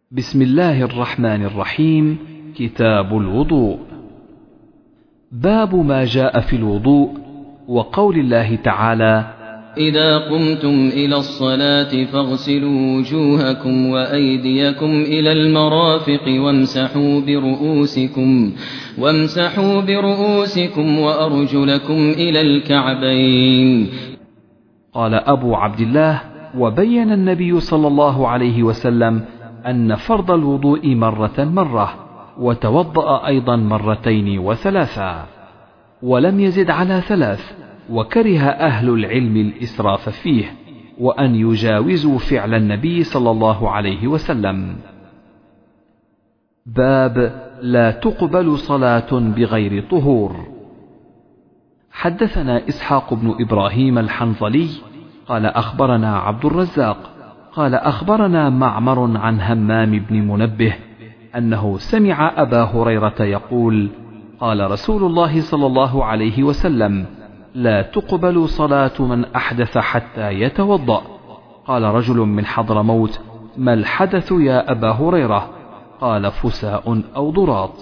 بسم الله الرحمن الرحيم. كتاب الوضوء. باب ما جاء في الوضوء وقول الله تعالى: إذا قمتم إلى الصلاة فاغسلوا وجوهكم وأيديكم إلى المرافق وامسحوا برؤوسكم وأرجلكم إلى الكعبين. قال أبو عبد الله: وبين النبي صلى الله عليه وسلم أن فرض الوضوء مرة وتوضأ أيضا مرتين وثلاثا، ولم يزد على ثلاث، وكره أهل العلم الإسراف فيه وأن يجاوزوا فعل النبي صلى الله عليه وسلم. باب لا تقبل صلاة بغير طهور. حدثنا إسحاق بن إبراهيم الحنظلي قال أخبرنا عبد الرزاق قال أخبرنا معمر عن همام بن منبه أنه سمع أبا هريرة يقول: قال رسول الله صلى الله عليه وسلم: لا تقبل صلاة من أحدث حتى يتوضأ. قال رجل من حضرموت: ما الحدث يا أبا هريرة؟ قال: فساء أو ضراط.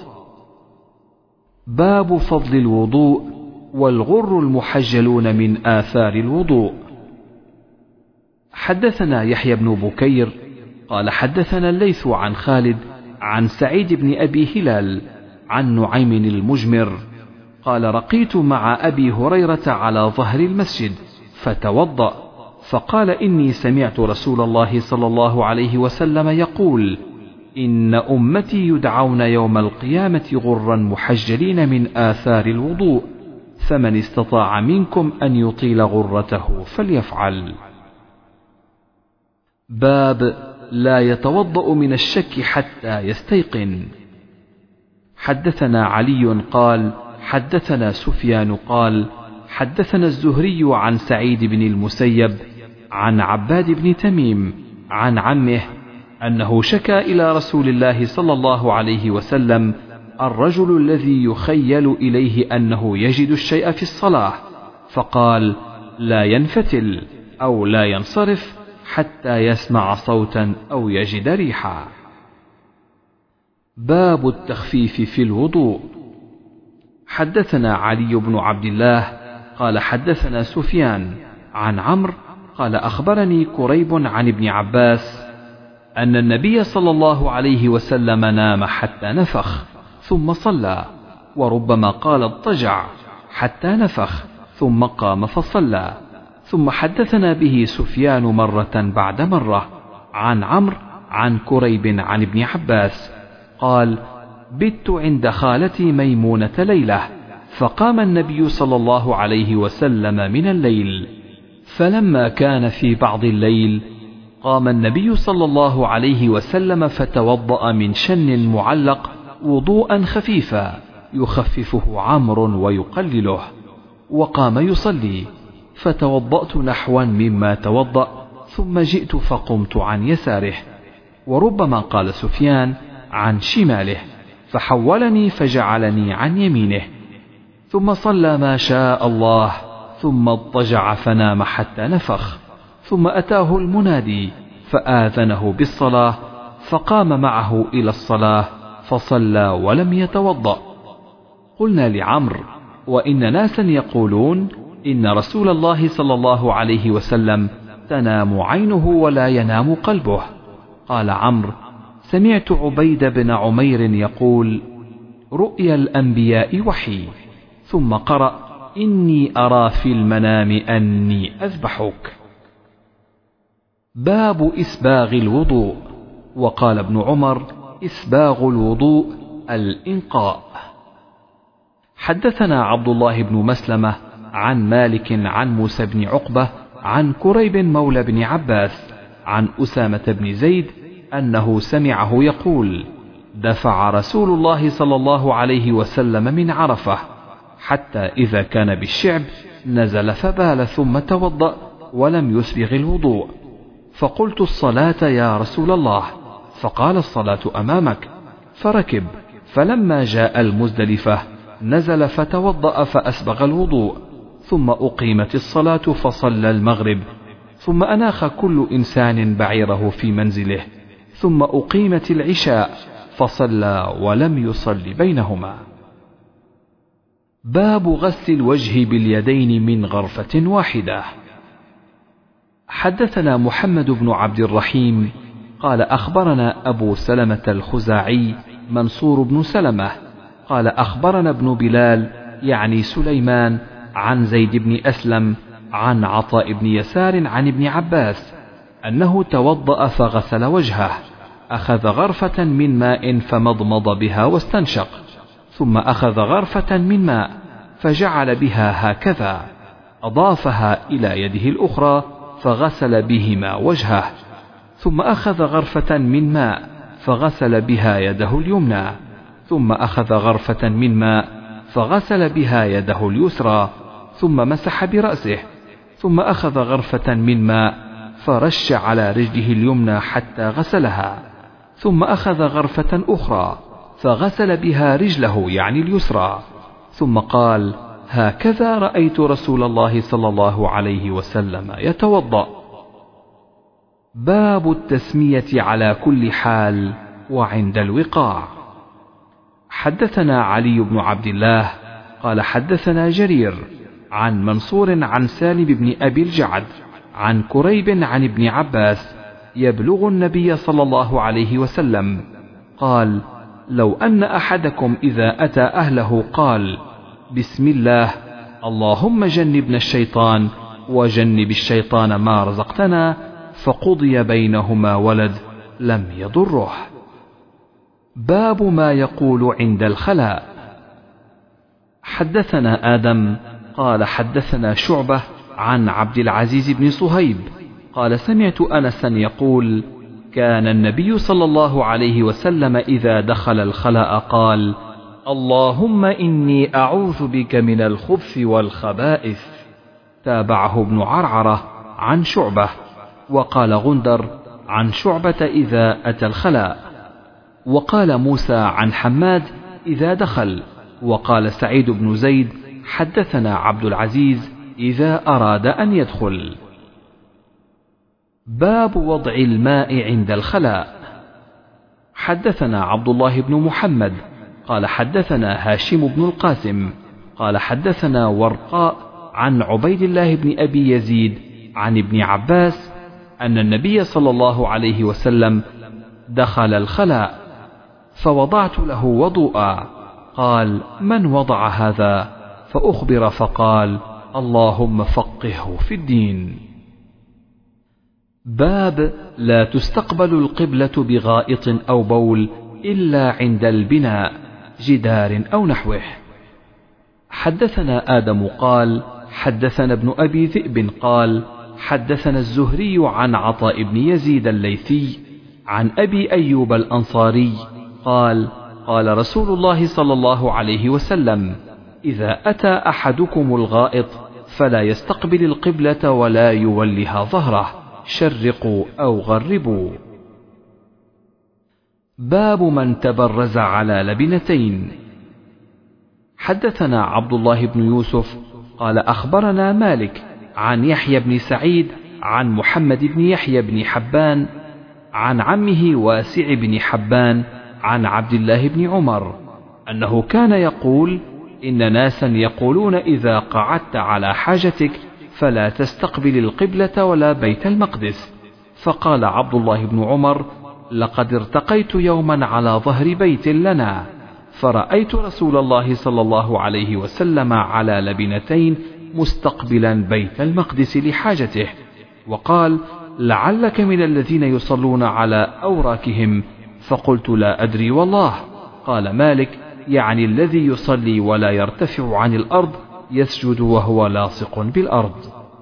باب فضل الوضوء والغر المحجلون من آثار الوضوء. حدثنا يحيى بن بكير قال حدثنا الليث عن خالد عن سعيد بن أبي هلال عن نعيم المجمر قال: رقيت مع أبي هريرة على ظهر المسجد فتوضأ، فقال: إني سمعت رسول الله صلى الله عليه وسلم يقول: إن أمتي يدعون يوم القيامة غرا محجلين من آثار الوضوء، فمن استطاع منكم أن يطيل غرته فليفعل. باب لا يتوضأ من الشك حتى يستيقن. حدثنا علي قال حدثنا سفيان قال حدثنا الزهري عن سعيد بن المسيب عن عباد بن تميم عن عمه أنه شكى إلى رسول الله صلى الله عليه وسلم الرجل الذي يخيل إليه أنه يجد الشيء في الصلاة، فقال: لا ينفتل أو لا ينصرف حتى يسمع صوتا أو يجد ريحا. باب التخفيف في الوضوء. حدثنا علي بن عبد الله قال حدثنا سفيان عن عمرو قال أخبرني كريب عن ابن عباس أن النبي صلى الله عليه وسلم نام حتى نفخ ثم صلى، وربما قال اضطجع حتى نفخ ثم قام فصلى. ثم حدثنا به سفيان مرة بعد مرة عن عمرو عن كريب عن ابن عباس قال: بت عند خالتي ميمونة ليلة، فقام النبي صلى الله عليه وسلم من الليل، فلما كان في بعض الليل قام النبي صلى الله عليه وسلم فتوضأ من شن معلق وضوءا خفيفا يخففه عمرو ويقلله، وقام يصلي، فتوضأت نحوا مما توضأ، ثم جئت فقمت عن يساره، وربما قال سفيان عن شماله، فحولني فجعلني عن يمينه، ثم صلى ما شاء الله، ثم اضطجع فنام حتى نفخ، ثم أتاه المنادي فآذنه بالصلاة، فقام معه إلى الصلاة فصلى ولم يتوضأ. قلنا لعمرو: وإن ناسا يقولون إن رسول الله صلى الله عليه وسلم تنام عينه ولا ينام قلبه. قال عمرو: سمعت عبيد بن عمير يقول: رؤيا الأنبياء وحي. ثم قرأ: إني أرى في المنام أني أذبحك. باب إسباغ الوضوء. وقال ابن عمر: إسباغ الوضوء الإنقاء. حدثنا عبد الله بن مسلمة عن مالك عن موسى بن عقبة عن كريب مولى بن عباس عن أسامة بن زيد أنه سمعه يقول: دفع رسول الله صلى الله عليه وسلم من عرفة حتى إذا كان بالشعب نزل فبال ثم توضأ ولم يسبغ الوضوء، فقلت: الصلاة يا رسول الله؟ فقال: الصلاة أمامك. فركب، فلما جاء المزدلفة نزل فتوضأ فأسبغ الوضوء، ثم أقيمت الصلاة فصلى المغرب، ثم أناخ كل إنسان بعيره في منزله، ثم أقيمت العشاء فصلى ولم يصل بينهما. باب غسل الوجه باليدين من غرفة واحدة. حدثنا محمد بن عبد الرحيم قال أخبرنا أبو سلمة الخزاعي منصور بن سلمة قال أخبرنا ابن بلال يعني سليمان عن زيد بن أسلم عن عطاء بن يسار عن ابن عباس أنه توضأ فغسل وجهه، أخذ غرفة من ماء فمضمض بها واستنشق، ثم أخذ غرفة من ماء فجعل بها هكذا، أضافها إلى يده الأخرى فغسل بهما وجهه، ثم أخذ غرفة من ماء فغسل بها يده اليمنى، ثم أخذ غرفة من ماء فغسل بها يده اليسرى، ثم مسح برأسه، ثم أخذ غرفة من ماء فرش على رجله اليمنى حتى غسلها، ثم أخذ غرفة أخرى فغسل بها رجله يعني اليسرى، ثم قال: هكذا رأيت رسول الله صلى الله عليه وسلم يتوضأ. باب التسمية على كل حال وعند الوقاع. حدثنا علي بن عبد الله قال حدثنا جرير عن منصور عن سالم بن أبي الجعد عن كريب عن ابن عباس يبلغ النبي صلى الله عليه وسلم قال: لو أن أحدكم إذا أتى أهله قال: بسم الله اللهم جنبنا الشيطان وجنب الشيطان ما رزقتنا، فقضي بينهما ولد لم يضره. باب ما يقول عند الخلاء. حدثنا آدم قال حدثنا شعبة عن عبد العزيز بن صهيب قال سمعت أنسا يقول: كان النبي صلى الله عليه وسلم إذا دخل الخلاء قال: اللهم إني أعوذ بك من الخبث والخبائث. تابعه ابن عرعرة عن شعبة، وقال غندر عن شعبة إذا أتى الخلاء، وقال موسى عن حماد إذا دخل، وقال سعيد بن زيد حدثنا عبد العزيز إذا أراد أن يدخل. باب وضع الماء عند الخلاء. حدثنا عبد الله بن محمد قال حدثنا هاشم بن القاسم قال حدثنا ورقاء عن عبيد الله بن أبي يزيد عن ابن عباس أن النبي صلى الله عليه وسلم دخل الخلاء فوضعت له وضوءا، قال: من وضع هذا؟ فأخبر فقال: اللهم فقهه في الدين. باب لا تستقبل القبلة بغائط أو بول إلا عند البناء، جدار أو نحوه. حدثنا آدم قال حدثنا ابن أبي ذئب قال حدثنا الزهري عن عطاء بن يزيد الليثي عن أبي أيوب الأنصاري قال: قال رسول الله صلى الله عليه وسلم: إذا أتى أحدكم الغائط فلا يستقبل القبلة ولا يولها ظهره، شرقوا أو غربوا. باب من تبرز على لبنتين. حدثنا عبد الله بن يوسف قال أخبرنا مالك عن يحيى بن سعيد عن محمد بن يحيى بن حبان عن عمه واسع بن حبان عن عبد الله بن عمر أنه كان يقول: إن ناسا يقولون إذا قعدت على حاجتك فلا تستقبل القبلة ولا بيت المقدس. فقال عبد الله بن عمر: لقد ارتقيت يوما على ظهر بيت لنا فرأيت رسول الله صلى الله عليه وسلم على لبنتين مستقبلا بيت المقدس لحاجته، وقال: لعلك من الذين يصلون على أوراكهم. فقلت: لا أدري والله. قال مالك: يعني الذي يصلي ولا يرتفع عن الأرض يسجد وهو لاصق بالأرض.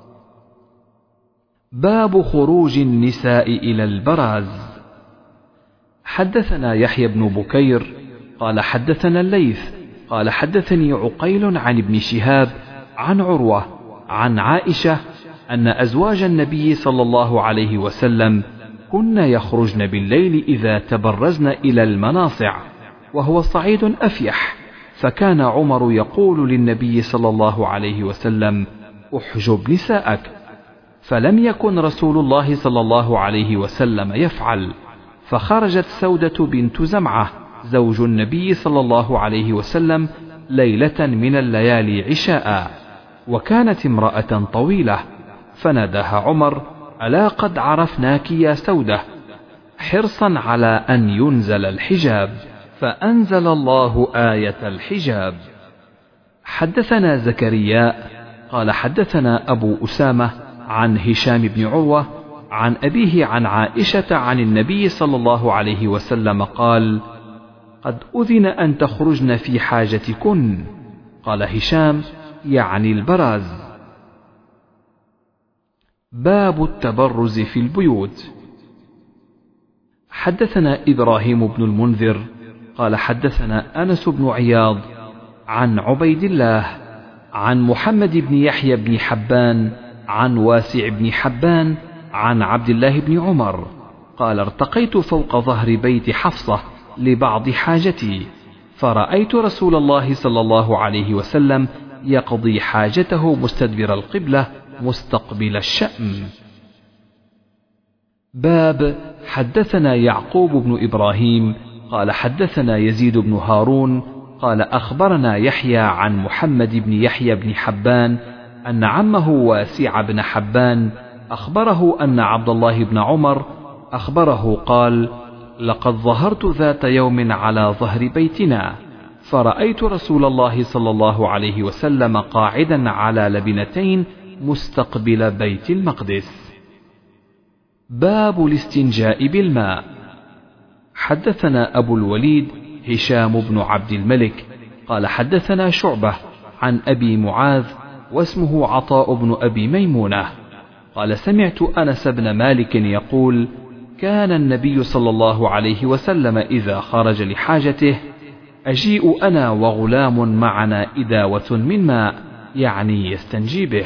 باب خروج النساء إلى البراز. حدثنا يحيى بن بكير قال حدثنا الليث قال حدثني عقيل عن ابن شهاب عن عروة عن عائشة أن أزواج النبي صلى الله عليه وسلم كن يخرجن بالليل إذا تبرزن إلى المناصع، وهو صعيد أفيح، فكان عمر يقول للنبي صلى الله عليه وسلم: احجب نساءك، فلم يكن رسول الله صلى الله عليه وسلم يفعل، فخرجت سودة بنت زمعة زوج النبي صلى الله عليه وسلم ليلة من الليالي عشاء، وكانت امرأة طويلة، فناداها عمر: ألا قد عرفناك يا سودة، حرصا على أن ينزل الحجاب، فأنزل الله آية الحجاب. حدثنا زكريا قال حدثنا أبو أسامة عن هشام بن عروة عن أبيه عن عائشة عن النبي صلى الله عليه وسلم قال: قد أذن أن تخرجن في حاجتكن. قال هشام: يعني البراز. باب التبرز في البيوت. حدثنا إبراهيم بن المنذر قال حدثنا أنس بن عياض عن عبيد الله عن محمد بن يحيى بن حبان عن واسع بن حبان عن عبد الله بن عمر قال: ارتقيت فوق ظهر بيت حفصة لبعض حاجتي، فرأيت رسول الله صلى الله عليه وسلم يقضي حاجته مستدبر القبلة مستقبل الشأم. باب حدثنا يعقوب بن إبراهيم قال حدثنا يزيد بن هارون قال أخبرنا يحيى عن محمد بن يحيى بن حبان أن عمه واسع بن حبان أخبره أن عبد الله بن عمر أخبره قال: لقد ظهرت ذات يوم على ظهر بيتنا، فرأيت رسول الله صلى الله عليه وسلم قاعدا على لبنتين مستقبل بيت المقدس. باب الاستنجاء بالماء. حدثنا أبو الوليد هشام بن عبد الملك قال حدثنا شعبة عن أبي معاذ واسمه عطاء بن أبي ميمونة قال: سمعت أنس بن مالك يقول: كان النبي صلى الله عليه وسلم إذا خرج لحاجته أجيء أنا وغلام معنا إداوة من ماء، يعني يستنجي به.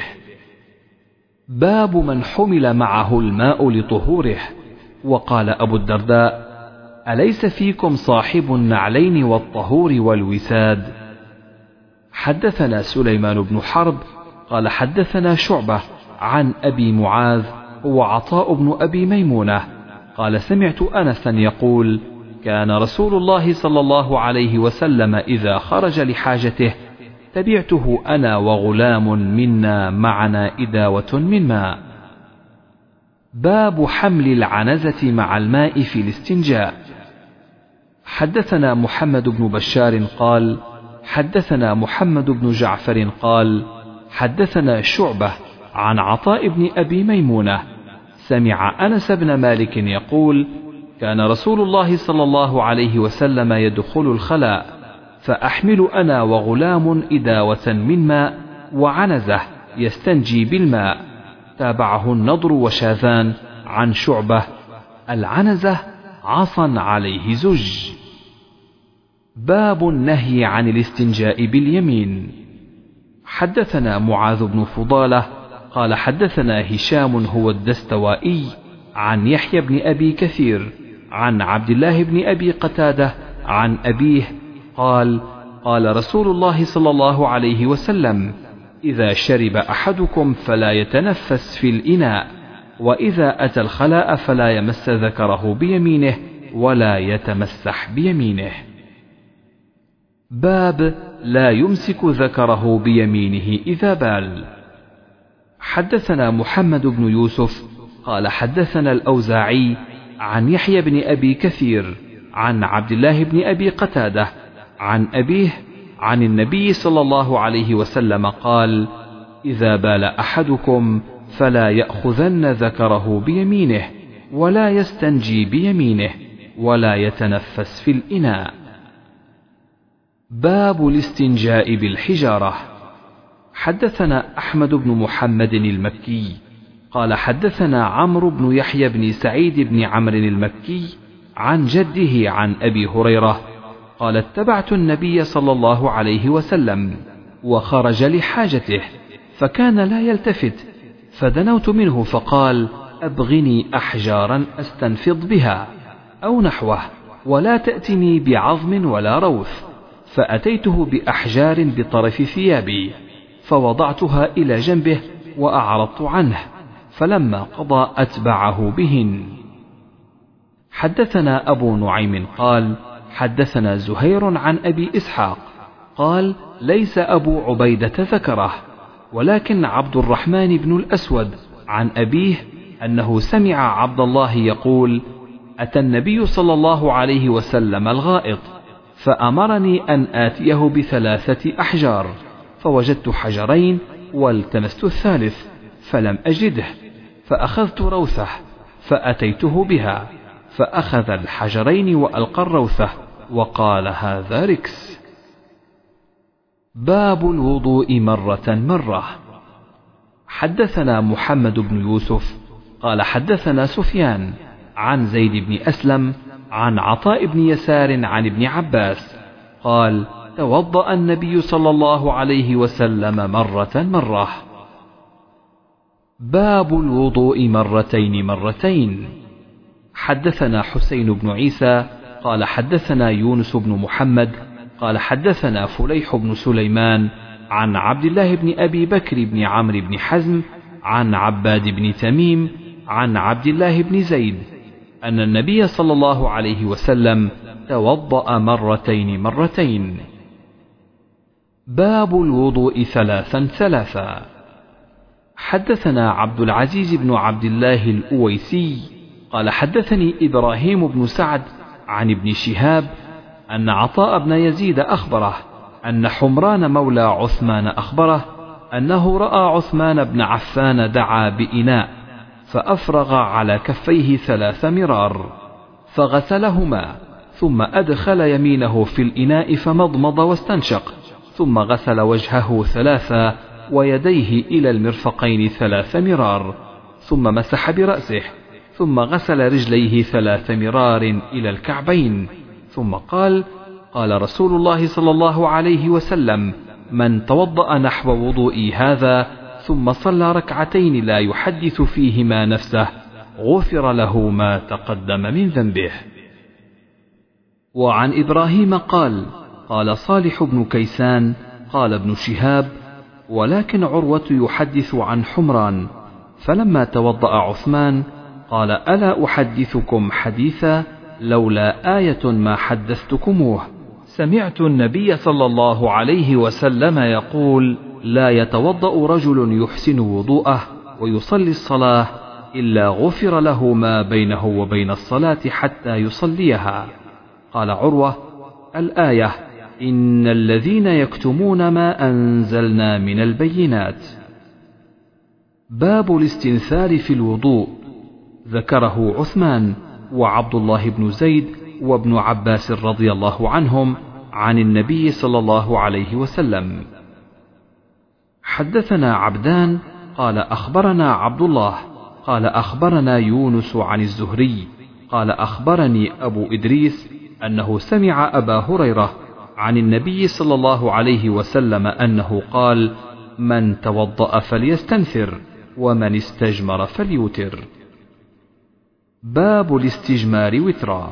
باب من حمل معه الماء لطهوره. وقال أبو الدرداء: أليس فيكم صاحب النعلين والطهور والوساد؟ حدثنا سليمان بن حرب قال حدثنا شعبة عن أبي معاذ وعطاء بن أبي ميمونة قال: سمعت أنسا يقول: كان رسول الله صلى الله عليه وسلم إذا خرج لحاجته تبعته أنا وغلام منا معنا إداوة من ماء. باب حمل العنزة مع الماء في الاستنجاء. حدثنا محمد بن بشار قال حدثنا محمد بن جعفر قال حدثنا شعبة عن عطاء بن أبي ميمونة سمع أنس بن مالك يقول: كان رسول الله صلى الله عليه وسلم يدخل الخلاء فأحمل أنا وغلام إداوة من ماء وعنزة يستنجي بالماء. تابعه النضر وشاذان عن شعبة: العنزة عصا عليه زج. باب النهي عن الاستنجاء باليمين. حدثنا معاذ بن فضالة قال حدثنا هشام هو الدستوائي عن يحيى بن أبي كثير عن عبد الله بن أبي قتادة عن أبيه قال: قال رسول الله صلى الله عليه وسلم: إذا شرب أحدكم فلا يتنفس في الإناء، وإذا أتى الخلاء فلا يمس ذكره بيمينه ولا يتمسح بيمينه. باب لا يمسك ذكره بيمينه إذا بال. حدثنا محمد بن يوسف قال حدثنا الأوزاعي عن يحيى بن أبي كثير عن عبد الله بن أبي قتادة عن أبيه عن النبي صلى الله عليه وسلم قال: إذا بال أحدكم فلا يأخذن ذكره بيمينه ولا يستنجي بيمينه ولا يتنفس في الإناء. باب الاستنجاء بالحجارة. حدثنا أحمد بن محمد المكي قال حدثنا عمرو بن يحيى بن سعيد بن عمرو المكي عن جده عن أبي هريرة قال: اتبعت النبي صلى الله عليه وسلم وخرج لحاجته فكان لا يلتفت، فدنوت منه فقال: أبغني أحجارا أستنفض بها أو نحوه، ولا تأتني بعظم ولا روث. فأتيته بأحجار بطرف ثيابي فوضعتها إلى جنبه وأعرضت عنه، فلما قضى أتبعه بهن. حدثنا أبو نعيم قال حدثنا زهير عن أبي إسحاق قال ليس أبو عبيدة ذكره، ولكن عبد الرحمن بن الأسود عن أبيه أنه سمع عبد الله يقول أتى النبي صلى الله عليه وسلم الغائط فأمرني أن آتيه ب3 أحجار، فوجدت حجرين والتمست الثالث فلم أجده، فأخذت روثة فأتيته بها، فأخذ الحجرين وألقى الروثة وقال هذا ركس. باب الوضوء مرة. حدثنا محمد بن يوسف قال حدثنا سفيان عن زيد بن أسلم عن عطاء بن يسار عن ابن عباس قال توضأ النبي صلى الله عليه وسلم مرة. باب الوضوء مرتين. حدثنا حسين بن عيسى قال حدثنا يونس بن محمد قال حدثنا فليح بن سليمان عن عبد الله بن أبي بكر بن عمرو بن حزم عن عباد بن تميم عن عبد الله بن زيد أن النبي صلى الله عليه وسلم توضأ مرتين. باب الوضوء 3. حدثنا عبد العزيز بن عبد الله الأويسي قال حدثني إبراهيم بن سعد عن ابن شهاب أن عطاء بن يزيد أخبره أن حمران مولى عثمان أخبره أنه رأى عثمان بن عفان دعا بإناء فأفرغ على كفيه 3 مرار فغسلهما، ثم أدخل يمينه في الإناء فمضمض واستنشق، ثم غسل وجهه 3 ويديه إلى المرفقين 3 مرار، ثم مسح برأسه، ثم غسل رجليه 3 مرار إلى الكعبين، ثم قال رسول الله صلى الله عليه وسلم من توضأ نحو وضوئي هذا ثم صلى 2 ركعتين لا يحدث فيهما نفسه غفر له ما تقدم من ذنبه. وعن إبراهيم قال صالح بن كيسان قال ابن شهاب ولكن عروة يحدث عن حمران، فلما توضأ عثمان قال ألا أحدثكم حديثا لولا آية ما حدثتكموه، سمعت النبي صلى الله عليه وسلم يقول لا يتوضأ رجل يحسن وضوءه ويصلي الصلاة إلا غفر له ما بينه وبين الصلاة حتى يصليها. قال عروة الآية إن الذين يكتمون ما أنزلنا من البينات. باب الاستنثار في الوضوء، ذكره عثمان وعبد الله بن زيد وابن عباس رضي الله عنهم عن النبي صلى الله عليه وسلم. حدثنا عبدان قال أخبرنا عبد الله قال أخبرنا يونس عن الزهري قال أخبرني أبو إدريس أنه سمع أبا هريرة عن النبي صلى الله عليه وسلم أنه قال من توضأ فليستنثر ومن استجمر فليوتر. باب الاستجمار وترا.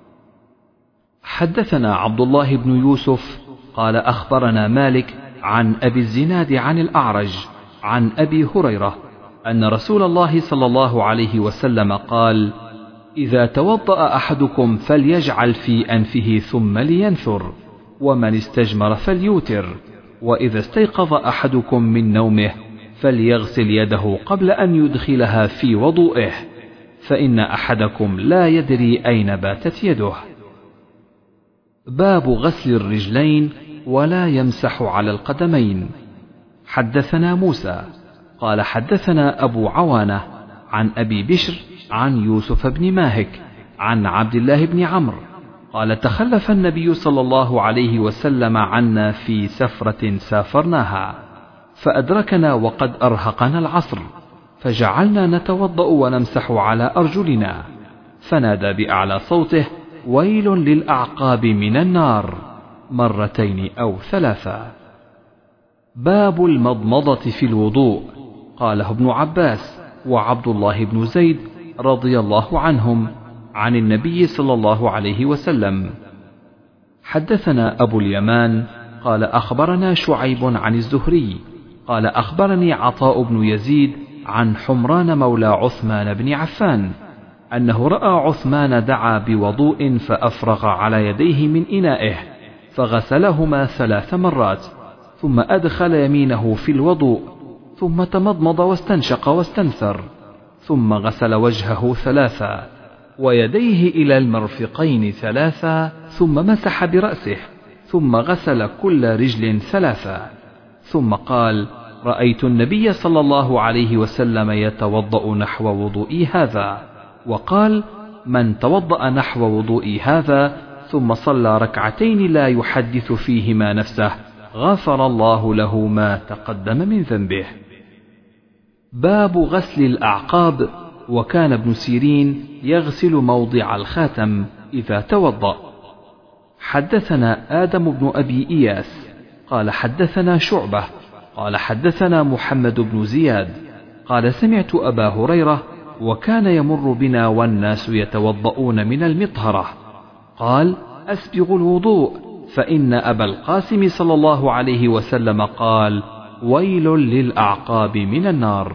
حدثنا عبد الله بن يوسف قال أخبرنا مالك عن أبي الزناد عن الأعرج عن أبي هريرة أن رسول الله صلى الله عليه وسلم قال إذا توضأ أحدكم فليجعل في أنفه ثم لينثر، ومن استجمر فليوتر، وإذا استيقظ أحدكم من نومه فليغسل يده قبل أن يدخلها في وضوئه، فإن أحدكم لا يدري أين باتت يده. باب غسل الرجلين ولا يمسح على القدمين. حدثنا موسى قال حدثنا أبو عوانة عن أبي بشر عن يوسف بن ماهك عن عبد الله بن عمرو قال تخلف النبي صلى الله عليه وسلم عنا في سفرة سافرناها، فأدركنا وقد أرهقنا العصر، فجعلنا نتوضأ ونمسح على أرجلنا، فنادى بأعلى صوته ويل للأعقاب من النار 2 أو 3. باب المضمضة في الوضوء. قاله ابن عباس وعبد الله بن زيد رضي الله عنهم عن النبي صلى الله عليه وسلم. حدثنا أبو اليمان قال أخبرنا شعيب عن الزهري قال أخبرني عطاء بن يزيد عن حمران مولى عثمان بن عفان أنه رأى عثمان دعا بوضوء فأفرغ على يديه من إنائه فغسلهما 3 مرات، ثم أدخل يمينه في الوضوء، ثم تمضمض واستنشق واستنثر، ثم غسل وجهه 3 ويديه إلى المرفقين 3، ثم مسح برأسه، ثم غسل كل رجل 3، ثم قال: رأيت النبي صلى الله عليه وسلم يتوضأ نحو وضوئي هذا. وقال: من توضأ نحو وضوئي هذا ثم صلى ركعتين لا يحدث فيهما نفسه غفر الله له ما تقدم من ذنبه. باب غسل الأعقاب. وكان ابن سيرين يغسل موضع الخاتم إذا توضأ. حدثنا آدم بن أبي إياس قال حدثنا شعبة قال حدثنا محمد بن زياد قال سمعت أبا هريرة وكان يمر بنا والناس يتوضؤون من المطهرة قال: أسبغوا الوضوء، فإن أبا القاسم صلى الله عليه وسلم قال: ويل للأعقاب من النار.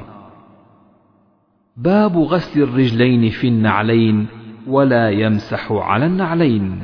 باب غسل الرجلين في النعلين ولا يمسح على النعلين.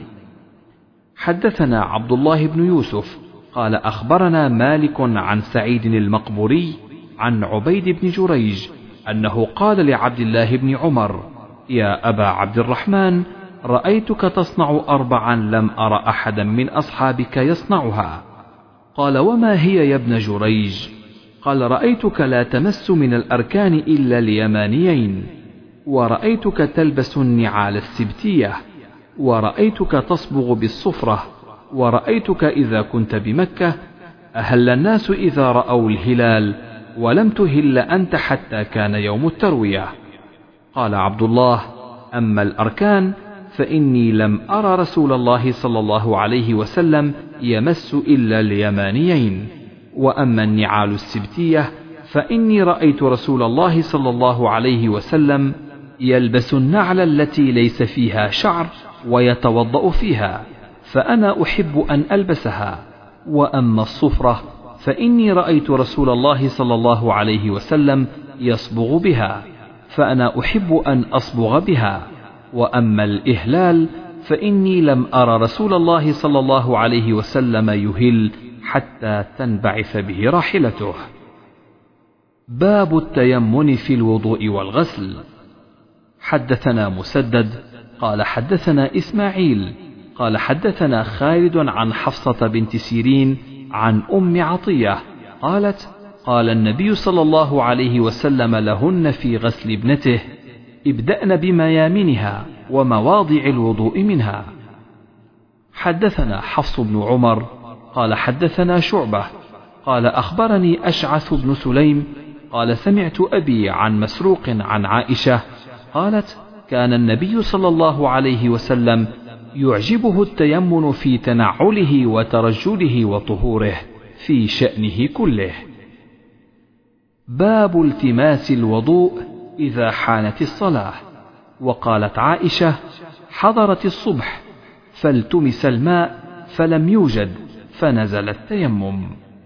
حدثنا عبد الله بن يوسف قال أخبرنا مالك عن سعيد المقبوري عن عبيد بن جريج أنه قال لعبد الله بن عمر: يا أبا عبد الرحمن، رأيتك تصنع 4 لم أر أحدا من أصحابك يصنعها. قال: وما هي يا ابن جريج؟ قال: رأيتك لا تمس من الأركان إلا اليمانيين، ورأيتك تلبس النعال السبتية، ورأيتك تصبغ بالصفرة، ورأيتك إذا كنت بمكة أهل الناس إذا رأوا الهلال، ولم تهل أنت حتى كان يوم التروية. قال عبد الله: أما الأركان فإني لم أرى رسول الله صلى الله عليه وسلم يمس إلا اليمانيين، وأما النعال السبتية فإني رأيت رسول الله صلى الله عليه وسلم يلبس النعل التي ليس فيها شعر ويتوضأ فيها، فأنا أحب أن ألبسها. وأما الصفرة فإني رأيت رسول الله صلى الله عليه وسلم يصبغ بها، فأنا أحب أن أصبغ بها. وأما الإهلال فإني لم أرى رسول الله صلى الله عليه وسلم يهل حتى تنبعث به راحلته. باب التيمم في الوضوء والغسل. حدثنا مسدد قال حدثنا إسماعيل قال حدثنا خالد عن حفصة بنت سيرين عن أم عطية قالت: قال النبي صلى الله عليه وسلم لهن في غسل ابنته: ابدأن بميامنها ومواضع الوضوء منها. حدثنا حفص بن عمر قال حدثنا شعبة قال أخبرني أشعث بن سليم قال سمعت أبي عن مسروق عن عائشة قالت: كان النبي صلى الله عليه وسلم يعجبه التيمن في تنعله وترجله وطهوره في شأنه كله. باب التماس الوضوء إذا حانت الصلاة. وقالت عائشة: حضرت الصبح فالتمس الماء فلم يوجد فنزل التيمم.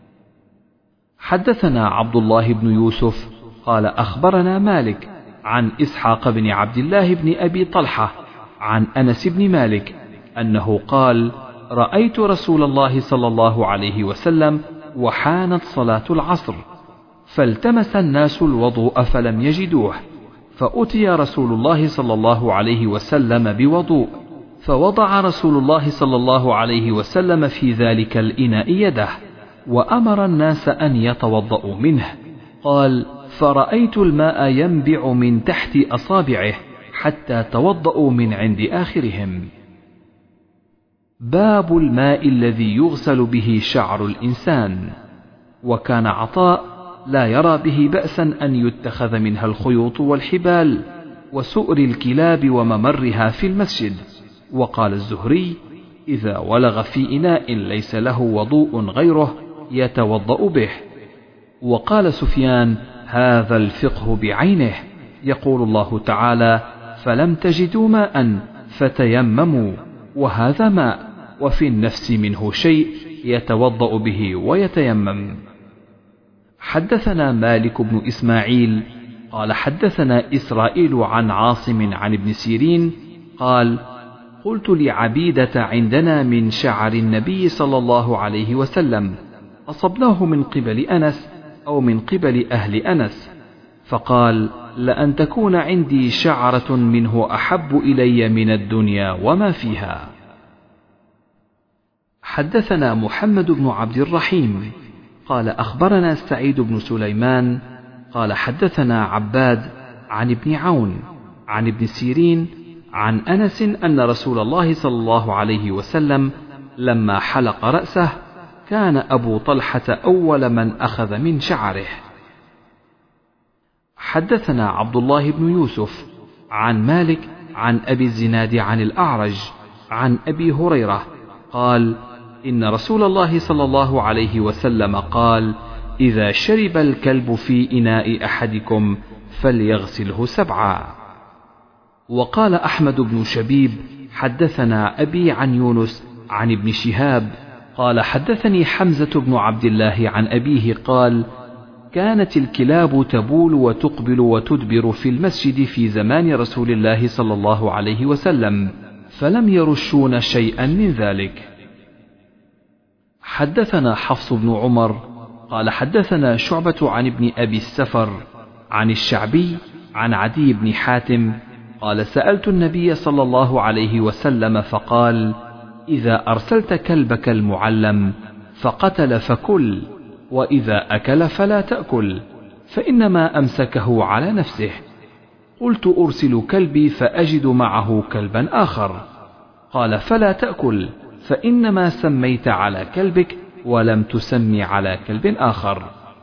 حدثنا عبد الله بن يوسف قال أخبرنا مالك عن إسحاق بن عبد الله بن أبي طلحة عن أنس بن مالك أنه قال: رأيت رسول الله صلى الله عليه وسلم وحانت صلاة العصر، فالتمس الناس الوضوء فلم يجدوه، فأتي رسول الله صلى الله عليه وسلم بوضوء، فوضع رسول الله صلى الله عليه وسلم في ذلك الإناء يده، وأمر الناس أن يتوضأوا منه. قال: فرأيت الماء ينبع من تحت أصابعه حتى توضأوا من عند آخرهم. باب الماء الذي يغسل به شعر الإنسان. وكان عطاء لا يرى به بأسا أن يتخذ منها الخيوط والحبال وسؤر الكلاب وممرها في المسجد. وقال الزهري: إذا ولغ في إناء ليس له وضوء غيره يتوضأ به. وقال سفيان: هذا الفقه بعينه، يقول الله تعالى: فلم تجدوا ماء فتيمموا، وهذا ماء، وفي النفس منه شيء يتوضأ به ويتيمم. حدثنا مالك بن إسماعيل قال حدثنا إسرائيل عن عاصم عن ابن سيرين قال قلت لعبيدة عندنا من شعر النبي صلى الله عليه وسلم أصبناه من قبل أنس أو من قبل أهل أنس؟ فقال لأن تكون عندي شعرة منه أحب إلي من الدنيا وما فيها. حدثنا محمد بن عبد الرحيم قال أخبرنا سعيد بن سليمان قال حدثنا عباد عن ابن عون عن ابن سيرين عن أنس أن رسول الله صلى الله عليه وسلم لما حلق رأسه كان أبو طلحة أول من أخذ من شعره. حدثنا عبد الله بن يوسف عن مالك عن أبي الزناد عن الأعرج عن أبي هريرة قال إن رسول الله صلى الله عليه وسلم قال إذا شرب الكلب في إناء أحدكم فليغسله 7. وقال أحمد بن شبيب حدثنا أبي عن يونس عن ابن شهاب قال حدثني حمزة بن عبد الله عن أبيه قال كانت الكلاب تبول وتقبل وتدبر في المسجد في زمان رسول الله صلى الله عليه وسلم فلم يرشون شيئا من ذلك. حدثنا حفص بن عمر قال حدثنا شعبة عن ابن أبي السفر عن الشعبي عن عدي بن حاتم قال سألت النبي صلى الله عليه وسلم فقال إذا أرسلت كلبك المعلم فقتل فكل وإذا أكل فلا تأكل فإنما أمسكه على نفسه. قلت أرسل كلبي فأجد معه كلبا آخر قال فلا تأكل فإنما سميت على كلبك ولم تسمي على كلب آخر.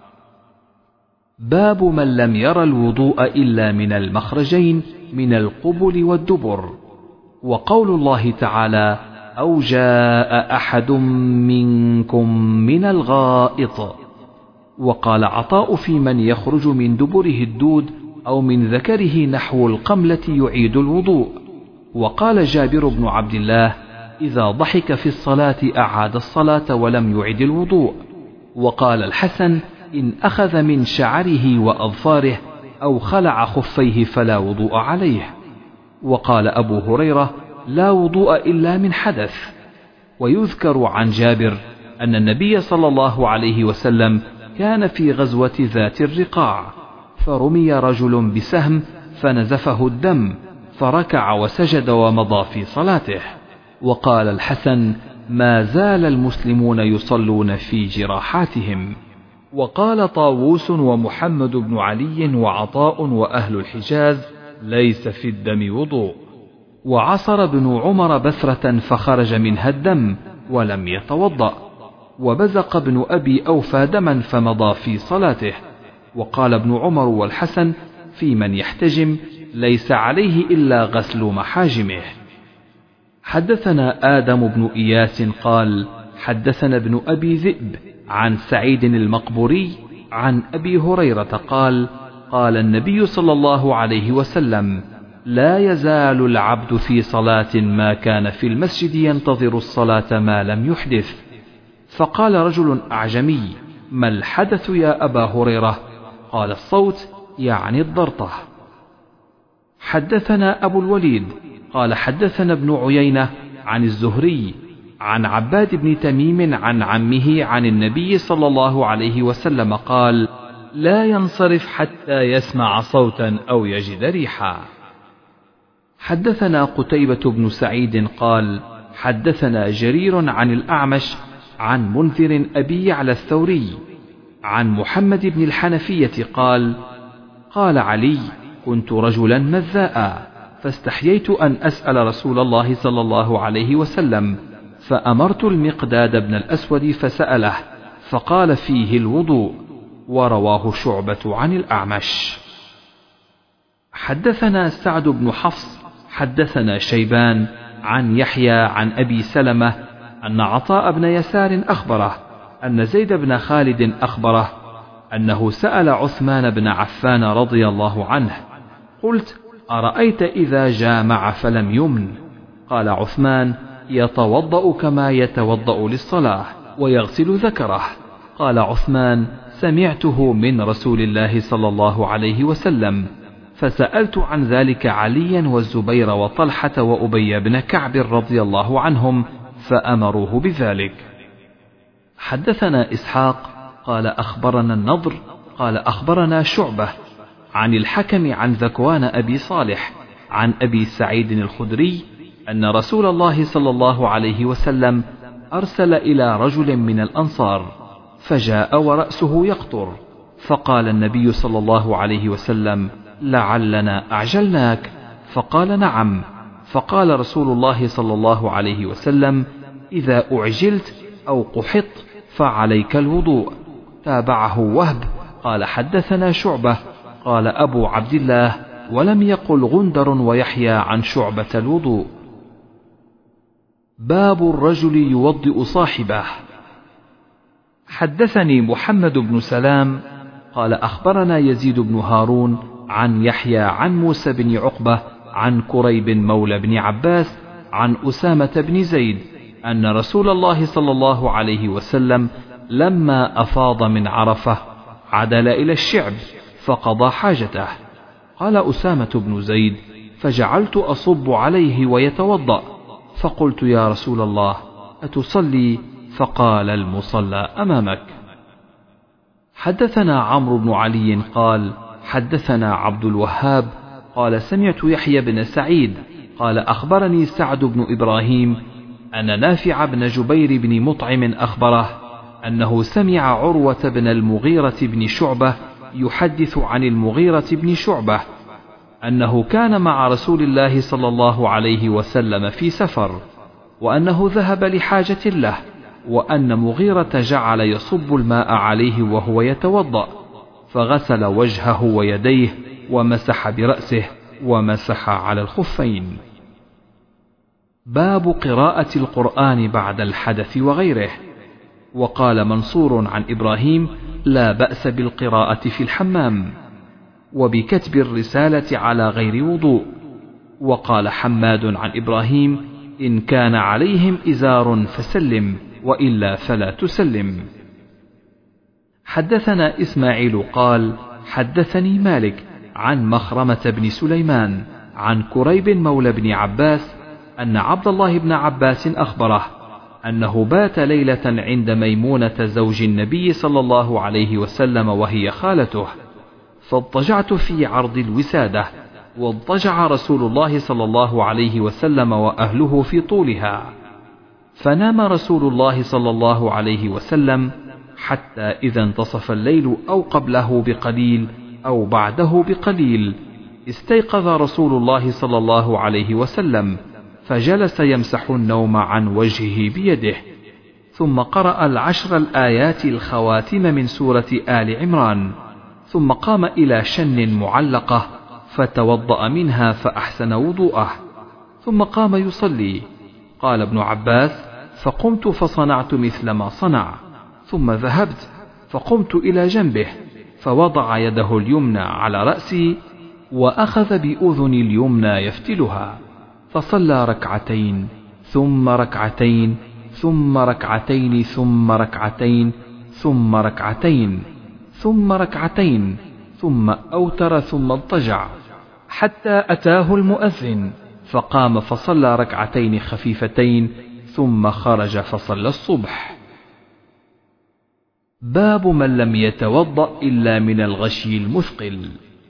باب من لم ير الوضوء إلا من المخرجين من القبل والدبر. وقول الله تعالى أو جاء أحد منكم من الغائط. وقال عطاء في من يخرج من دبره الدود أو من ذكره نحو القملة يعيد الوضوء. وقال جابر بن عبد الله إذا ضحك في الصلاة أعاد الصلاة ولم يعد الوضوء. وقال الحسن إن أخذ من شعره وأظفاره أو خلع خفيه فلا وضوء عليه. وقال أبو هريرة لا وضوء إلا من حدث. ويذكر عن جابر أن النبي صلى الله عليه وسلم كان في غزوة ذات الرقاع فرمي رجل بسهم فنزفه الدم فركع وسجد ومضى في صلاته. وقال الحسن ما زال المسلمون يصلون في جراحاتهم. وقال طاووس ومحمد بن علي وعطاء وأهل الحجاز ليس في الدم وضوء. وعصر ابن عمر بثرة فخرج منها الدم ولم يتوضأ. وبزق ابن أبي أوفى دما فمضى في صلاته. وقال ابن عمر والحسن في من يحتجم ليس عليه إلا غسل محاجمه. حدثنا آدم بن إياس قال حدثنا ابن أبي ذئب عن سعيد المقبوري عن أبي هريرة قال قال النبي صلى الله عليه وسلم لا يزال العبد في صلاة ما كان في المسجد ينتظر الصلاة ما لم يحدث. فقال رجل أعجمي ما الحدث يا أبا هريرة؟ قال الصوت يعني الضرطة. حدثنا أبو الوليد قال حدثنا ابن عيينة عن الزهري عن عباد بن تميم عن عمه عن النبي صلى الله عليه وسلم قال لا ينصرف حتى يسمع صوتا أو يجد ريحا. حدثنا قتيبة بن سعيد قال حدثنا جرير عن الأعمش عن منذر أبي يعلى الثوري عن محمد بن الحنفية قال قال علي كنت رجلا مذاء فاستحييت أن أسأل رسول الله صلى الله عليه وسلم فأمرت المقداد بن الأسود فسأله فقال فيه الوضوء. ورواه شعبة عن الأعمش. حدثنا سعد بن حفص حدثنا شيبان عن يحيى عن أبي سلمة أن عطاء بن يسار أخبره أن زيد بن خالد أخبره أنه سأل عثمان بن عفان رضي الله عنه قلت أرأيت إذا جامع فلم يمن؟ قال عثمان يتوضأ كما يتوضأ للصلاة ويغسل ذكره. قال عثمان: سمعته من رسول الله صلى الله عليه وسلم، فسألت عن ذلك عليا والزبير وطلحة وأبي بن كعب رضي الله عنهم فأمروه بذلك. حدثنا إسحاق قال أخبرنا النضر قال أخبرنا شعبة عن الحكم عن ذكوان أبي صالح عن أبي سعيد الخدري أن رسول الله صلى الله عليه وسلم أرسل إلى رجل من الأنصار فجاء ورأسه يقطر، فقال النبي صلى الله عليه وسلم: لعلنا أعجلناك، فقال: نعم. فقال رسول الله صلى الله عليه وسلم: إذا أعجلت أو قحطت فعليك الوضوء. تابعه وهب قال حدثنا شعبة قال أبو عبد الله ولم يقل غندر ويحيى عن شعبة الوضوء. باب الرجل يوضئ صاحبه. حدثني محمد بن سلام قال أخبرنا يزيد بن هارون عن يحيى عن موسى بن عقبة عن كريب مولى بن عباس عن أسامة بن زيد أن رسول الله صلى الله عليه وسلم لما أفاض من عرفة عدل إلى الشعب فقضى حاجته. قال أسامة بن زيد: فجعلت أصب عليه ويتوضأ، فقلت: يا رسول الله أتصلي؟ فقال: المصلى أمامك. حدثنا عمرو بن علي قال حدثنا عبد الوهاب قال سمعت يحيى بن سعيد قال أخبرني سعد بن إبراهيم أن نافع بن جبير بن مطعم أخبره أنه سمع عروة بن المغيرة بن شعبة يحدث عن المغيرة بن شعبة أنه كان مع رسول الله صلى الله عليه وسلم في سفر، وأنه ذهب لحاجة له، وأن مغيرة جعل يصب الماء عليه وهو يتوضأ، فغسل وجهه ويديه ومسح برأسه ومسح على الخفين. باب قراءة القرآن بعد الحدث وغيره. وقال منصور عن إبراهيم: لا بأس بالقراءة في الحمام، وبكتب الرسالة على غير وضوء. وقال حماد عن إبراهيم: إن كان عليهم إزار فسلم، وإلا فلا تسلم. حدثنا إسماعيل قال حدثني مالك عن مخرمة بن سليمان عن كريب مولى بن عباس أن عبد الله بن عباس أخبره أنه بات ليلة عند ميمونة زوج النبي صلى الله عليه وسلم وهي خالته، فاضطجعت في عرض الوسادة، واضطجع رسول الله صلى الله عليه وسلم وأهله في طولها، فنام رسول الله صلى الله عليه وسلم حتى إذا انتصف الليل أو قبله بقليل أو بعده بقليل استيقظ رسول الله صلى الله عليه وسلم فجلس يمسح النوم عن وجهه بيده، ثم قرأ العشر الآيات الخواتم من سورة آل عمران، ثم قام إلى شن معلقة فتوضأ منها فأحسن وضوءه، ثم قام يصلي. قال ابن عباس: فقمت فصنعت مثل ما صنع، ثم ذهبت فقمت إلى جنبه فوضع يده اليمنى على رأسي وأخذ بأذني اليمنى يفتلها، فصلى ركعتين ثم ركعتين ثم ركعتين ثم ركعتين ثم ركعتين ثم ركعتين ثم أوتر ثم اضطجع حتى أتاه المؤذن، فقام فصلى ركعتين خفيفتين ثم خرج فصلى الصبح. باب من لم يتوضأ إلا من الغشي المثقل.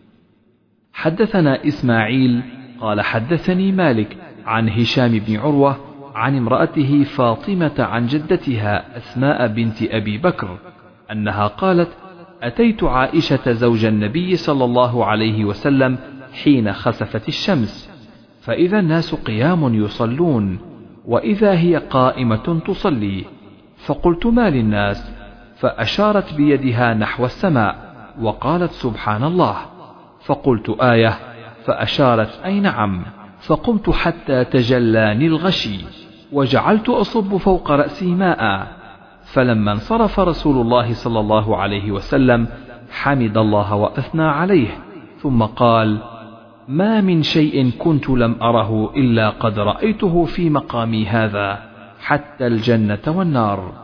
حدثنا إسماعيل قال حدثني مالك عن هشام بن عروة عن امرأته فاطمة عن جدتها أسماء بنت أبي بكر أنها قالت: أتيت عائشة زوج النبي صلى الله عليه وسلم حين خسفت الشمس، فإذا الناس قيام يصلون، وإذا هي قائمة تصلي، فقلت: ما للناس؟ فأشارت بيدها نحو السماء وقالت: سبحان الله. فقلت: آية؟ فأشارت: أي نعم. فقمت حتى تجلاني الغشي وجعلت أصب فوق رأسي ماء، فلما انصرف رسول الله صلى الله عليه وسلم حمد الله وأثنى عليه، ثم قال: ما من شيء كنت لم أره إلا قد رأيته في مقامي هذا، حتى الجنة والنار.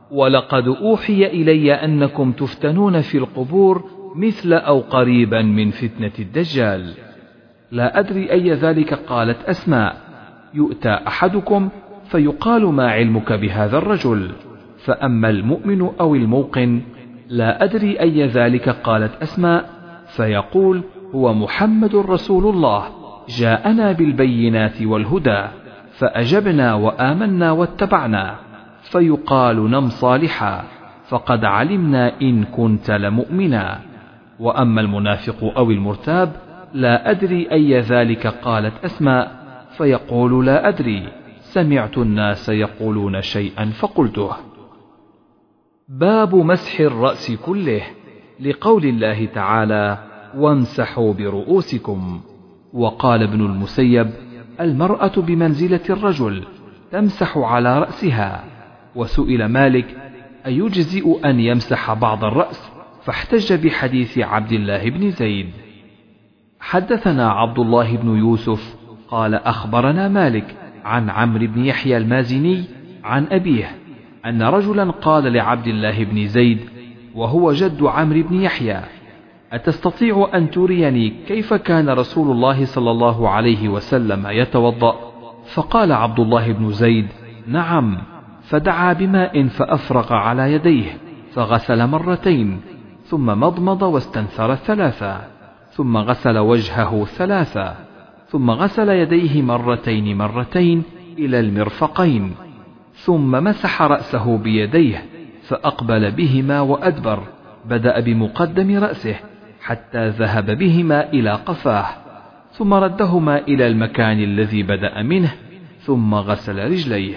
ولقد أوحي إلي أنكم تفتنون في القبور مثل أو قريبا من فتنة الدجال. لا أدري أي ذلك، قالت أسماء. يؤتى أحدكم فيقال ما علمك بهذا الرجل؟ فأما المؤمن أو الموقن لا أدري أي ذلك، قالت أسماء، فيقول هو محمد رسول الله جاءنا بالبينات والهدى، فأجبنا وآمنا واتبعنا. فيقال نم صالحا فقد علمنا إن كنت لمؤمنا. وأما المنافق أو المرتاب لا أدري أي ذلك، قالت أسماء، فيقول لا أدري، سمعت الناس يقولون شيئا فقلته. باب مسح الرأس كله، لقول الله تعالى وامسحوا برؤوسكم. وقال ابن المسيب المرأة بمنزلة الرجل تمسح على رأسها. وسئل مالك أيجزئ أن يمسح بعض الرأس؟ فاحتج بحديث عبد الله بن زيد. حدثنا عبد الله بن يوسف قال أخبرنا مالك عن عمرو بن يحيى المازني عن أبيه أن رجلا قال لعبد الله بن زيد وهو جد عمرو بن يحيى أتستطيع أن تريني كيف كان رسول الله صلى الله عليه وسلم يتوضأ؟ فقال عبد الله بن زيد نعم، فدعا بماء فأفرغ على يديه فغسل مرتين، ثم مضمض واستنثر ثلاثا، ثم غسل وجهه ثلاثا، ثم غسل يديه مرتين إلى المرفقين، ثم مسح رأسه بيديه فأقبل بهما وأدبر، بدأ بمقدم رأسه حتى ذهب بهما إلى قفاه، ثم ردهما إلى المكان الذي بدأ منه، ثم غسل رجليه.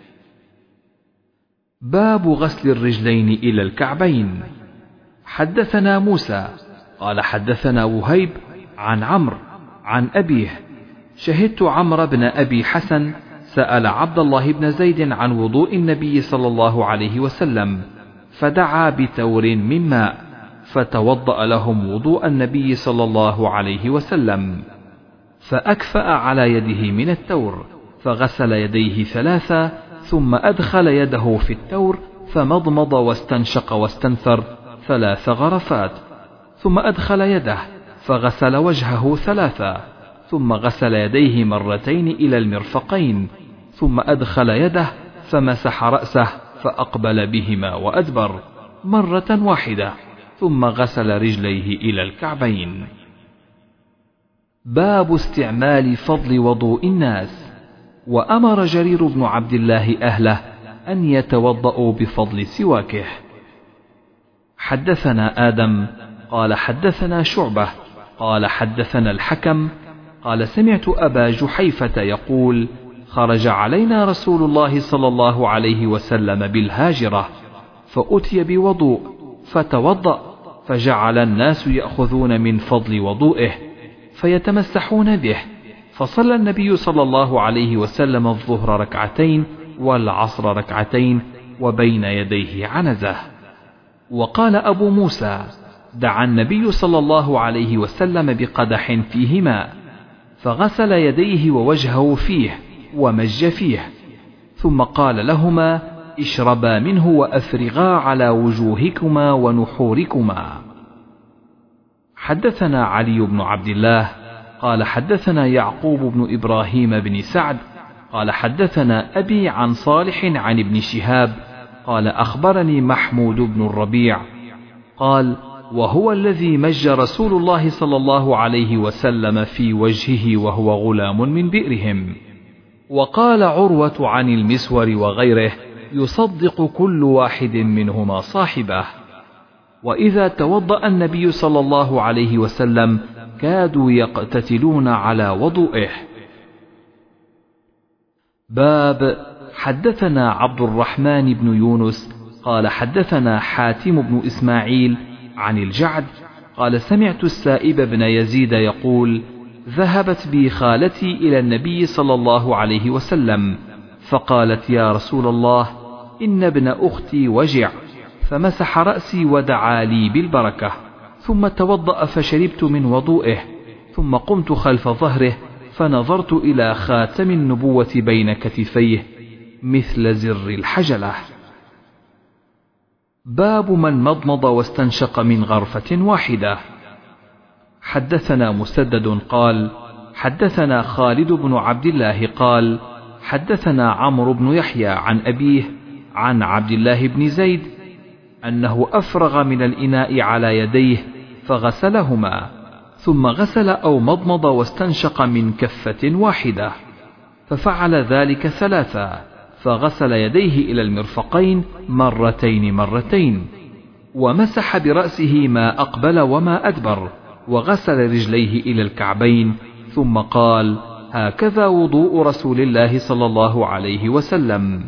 باب غسل الرجلين إلى الكعبين. حدثنا موسى قال حدثنا وهيب عن عمرو عن أبيه شهدت عمرو بن أبي حسن سأل عبد الله بن زيد عن وضوء النبي صلى الله عليه وسلم، فدعا بتور من ماء فتوضأ لهم وضوء النبي صلى الله عليه وسلم، فأكفأ على يده من التور فغسل يديه ثلاثا، ثم أدخل يده في التور فمضمض واستنشق واستنثر 3 غرفات، ثم أدخل يده فغسل وجهه ثلاثا، ثم غسل يديه مرتين إلى المرفقين، ثم أدخل يده فمسح رأسه فأقبل بهما وأدبر مرة واحدة، ثم غسل رجليه إلى الكعبين. باب استعمال فضل وضوء الناس. وأمر جرير بن عبد الله أهله أن يتوضأوا بفضل سواكه. حدثنا آدم قال حدثنا شعبة قال حدثنا الحكم قال سمعت أبا جحيفة يقول خرج علينا رسول الله صلى الله عليه وسلم بالهاجرة، فأتي بوضوء فتوضأ، فجعل الناس يأخذون من فضل وضوئه فيتمسحون به، فصلى النبي صلى الله عليه وسلم الظهر ركعتين والعصر ركعتين وبين يديه عنزة. وقال أبو موسى دعا النبي صلى الله عليه وسلم بقدح فيه ماء فغسل يديه ووجهه فيه ومج فيه، ثم قال لهما اشربا منه وأفرغا على وجوهكما ونحوركما. حدثنا علي بن عبد الله قال حدثنا يعقوب بن إبراهيم بن سعد قال حدثنا أبي عن صالح عن ابن شهاب قال أخبرني محمود بن الربيع قال وهو الذي مج رسول الله صلى الله عليه وسلم في وجهه وهو غلام من بئرهم. وقال عروة عن المسور وغيره يصدق كل واحد منهما صاحبه. وإذا توضأ النبي صلى الله عليه وسلم كادوا يقتتلون على وضوئه. باب حدثنا عبد الرحمن بن يونس قال حدثنا حاتم بن إسماعيل عن الجعد قال سمعت السائب بن يزيد يقول ذهبت بي خالتي إلى النبي صلى الله عليه وسلم فقالت يا رسول الله إن ابن أختي وجع، فمسح رأسي ودعا لي بالبركة، ثم توضأ فشربت من وضوئه، ثم قمت خلف ظهره فنظرت إلى خاتم النبوة بين كتفيه مثل زر الحجلة. باب من مضمض واستنشق من غرفة واحدة. حدثنا مسدد قال حدثنا خالد بن عبد الله قال حدثنا عمرو بن يحيى عن أبيه عن عبد الله بن زيد أنه أفرغ من الإناء على يديه فغسلهما، ثم غسل أو مضمض واستنشق من كفة واحدة، ففعل ذلك ثلاثا، فغسل يديه إلى المرفقين مرتين، ومسح برأسه ما أقبل وما أدبر، وغسل رجليه إلى الكعبين، ثم قال: هكذا وضوء رسول الله صلى الله عليه وسلم.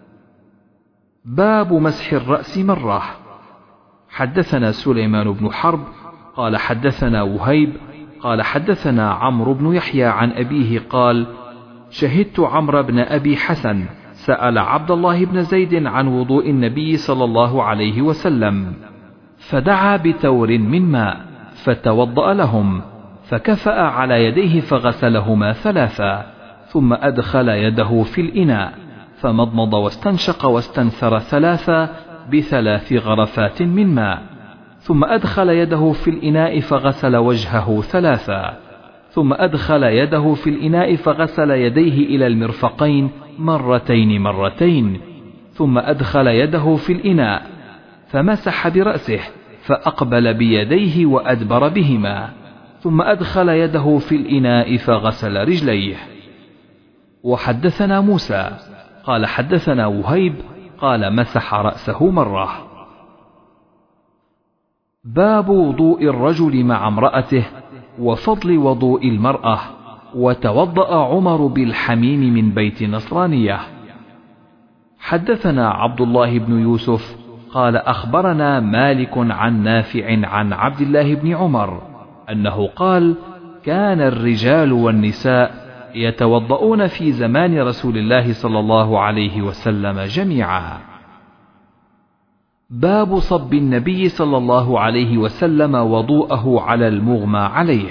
باب مسح الرأس مرة. حدثنا سليمان بن حرب قال حدثنا وهيب قال حدثنا عمرو بن يحيى عن أبيه قال: شهدت عمرو بن أبي حسن سأل عبد الله بن زيد عن وضوء النبي صلى الله عليه وسلم، فدعا بتور من ماء فتوضأ لهم، فكفأ على يديه فغسلهما ثلاثا، ثم أدخل يده في الإناء فمضمض واستنشق واستنثر ثلاثا ب3 غرفات من ماء، ثم أدخل يده في الإناء فغسل وجهه ثلاثا، ثم أدخل يده في الإناء فغسل يديه إلى المرفقين مرتين، ثم أدخل يده في الإناء فمسح برأسه فأقبل بيديه وأدبر بهما، ثم أدخل يده في الإناء فغسل رجليه. وحدثنا موسى قال حدثنا وهيب قال مسح رأسه مرة. باب وضوء الرجل مع امرأته وفضل وضوء المرأة. وتوضأ عمر بالحميم من بيت نصرانية. حدثنا عبد الله بن يوسف قال أخبرنا مالك عن نافع عن عبد الله بن عمر أنه قال: كان الرجال والنساء يتوضؤون في زمان رسول الله صلى الله عليه وسلم جميعا. باب صب النبي صلى الله عليه وسلم وضوءه على المغمى عليه.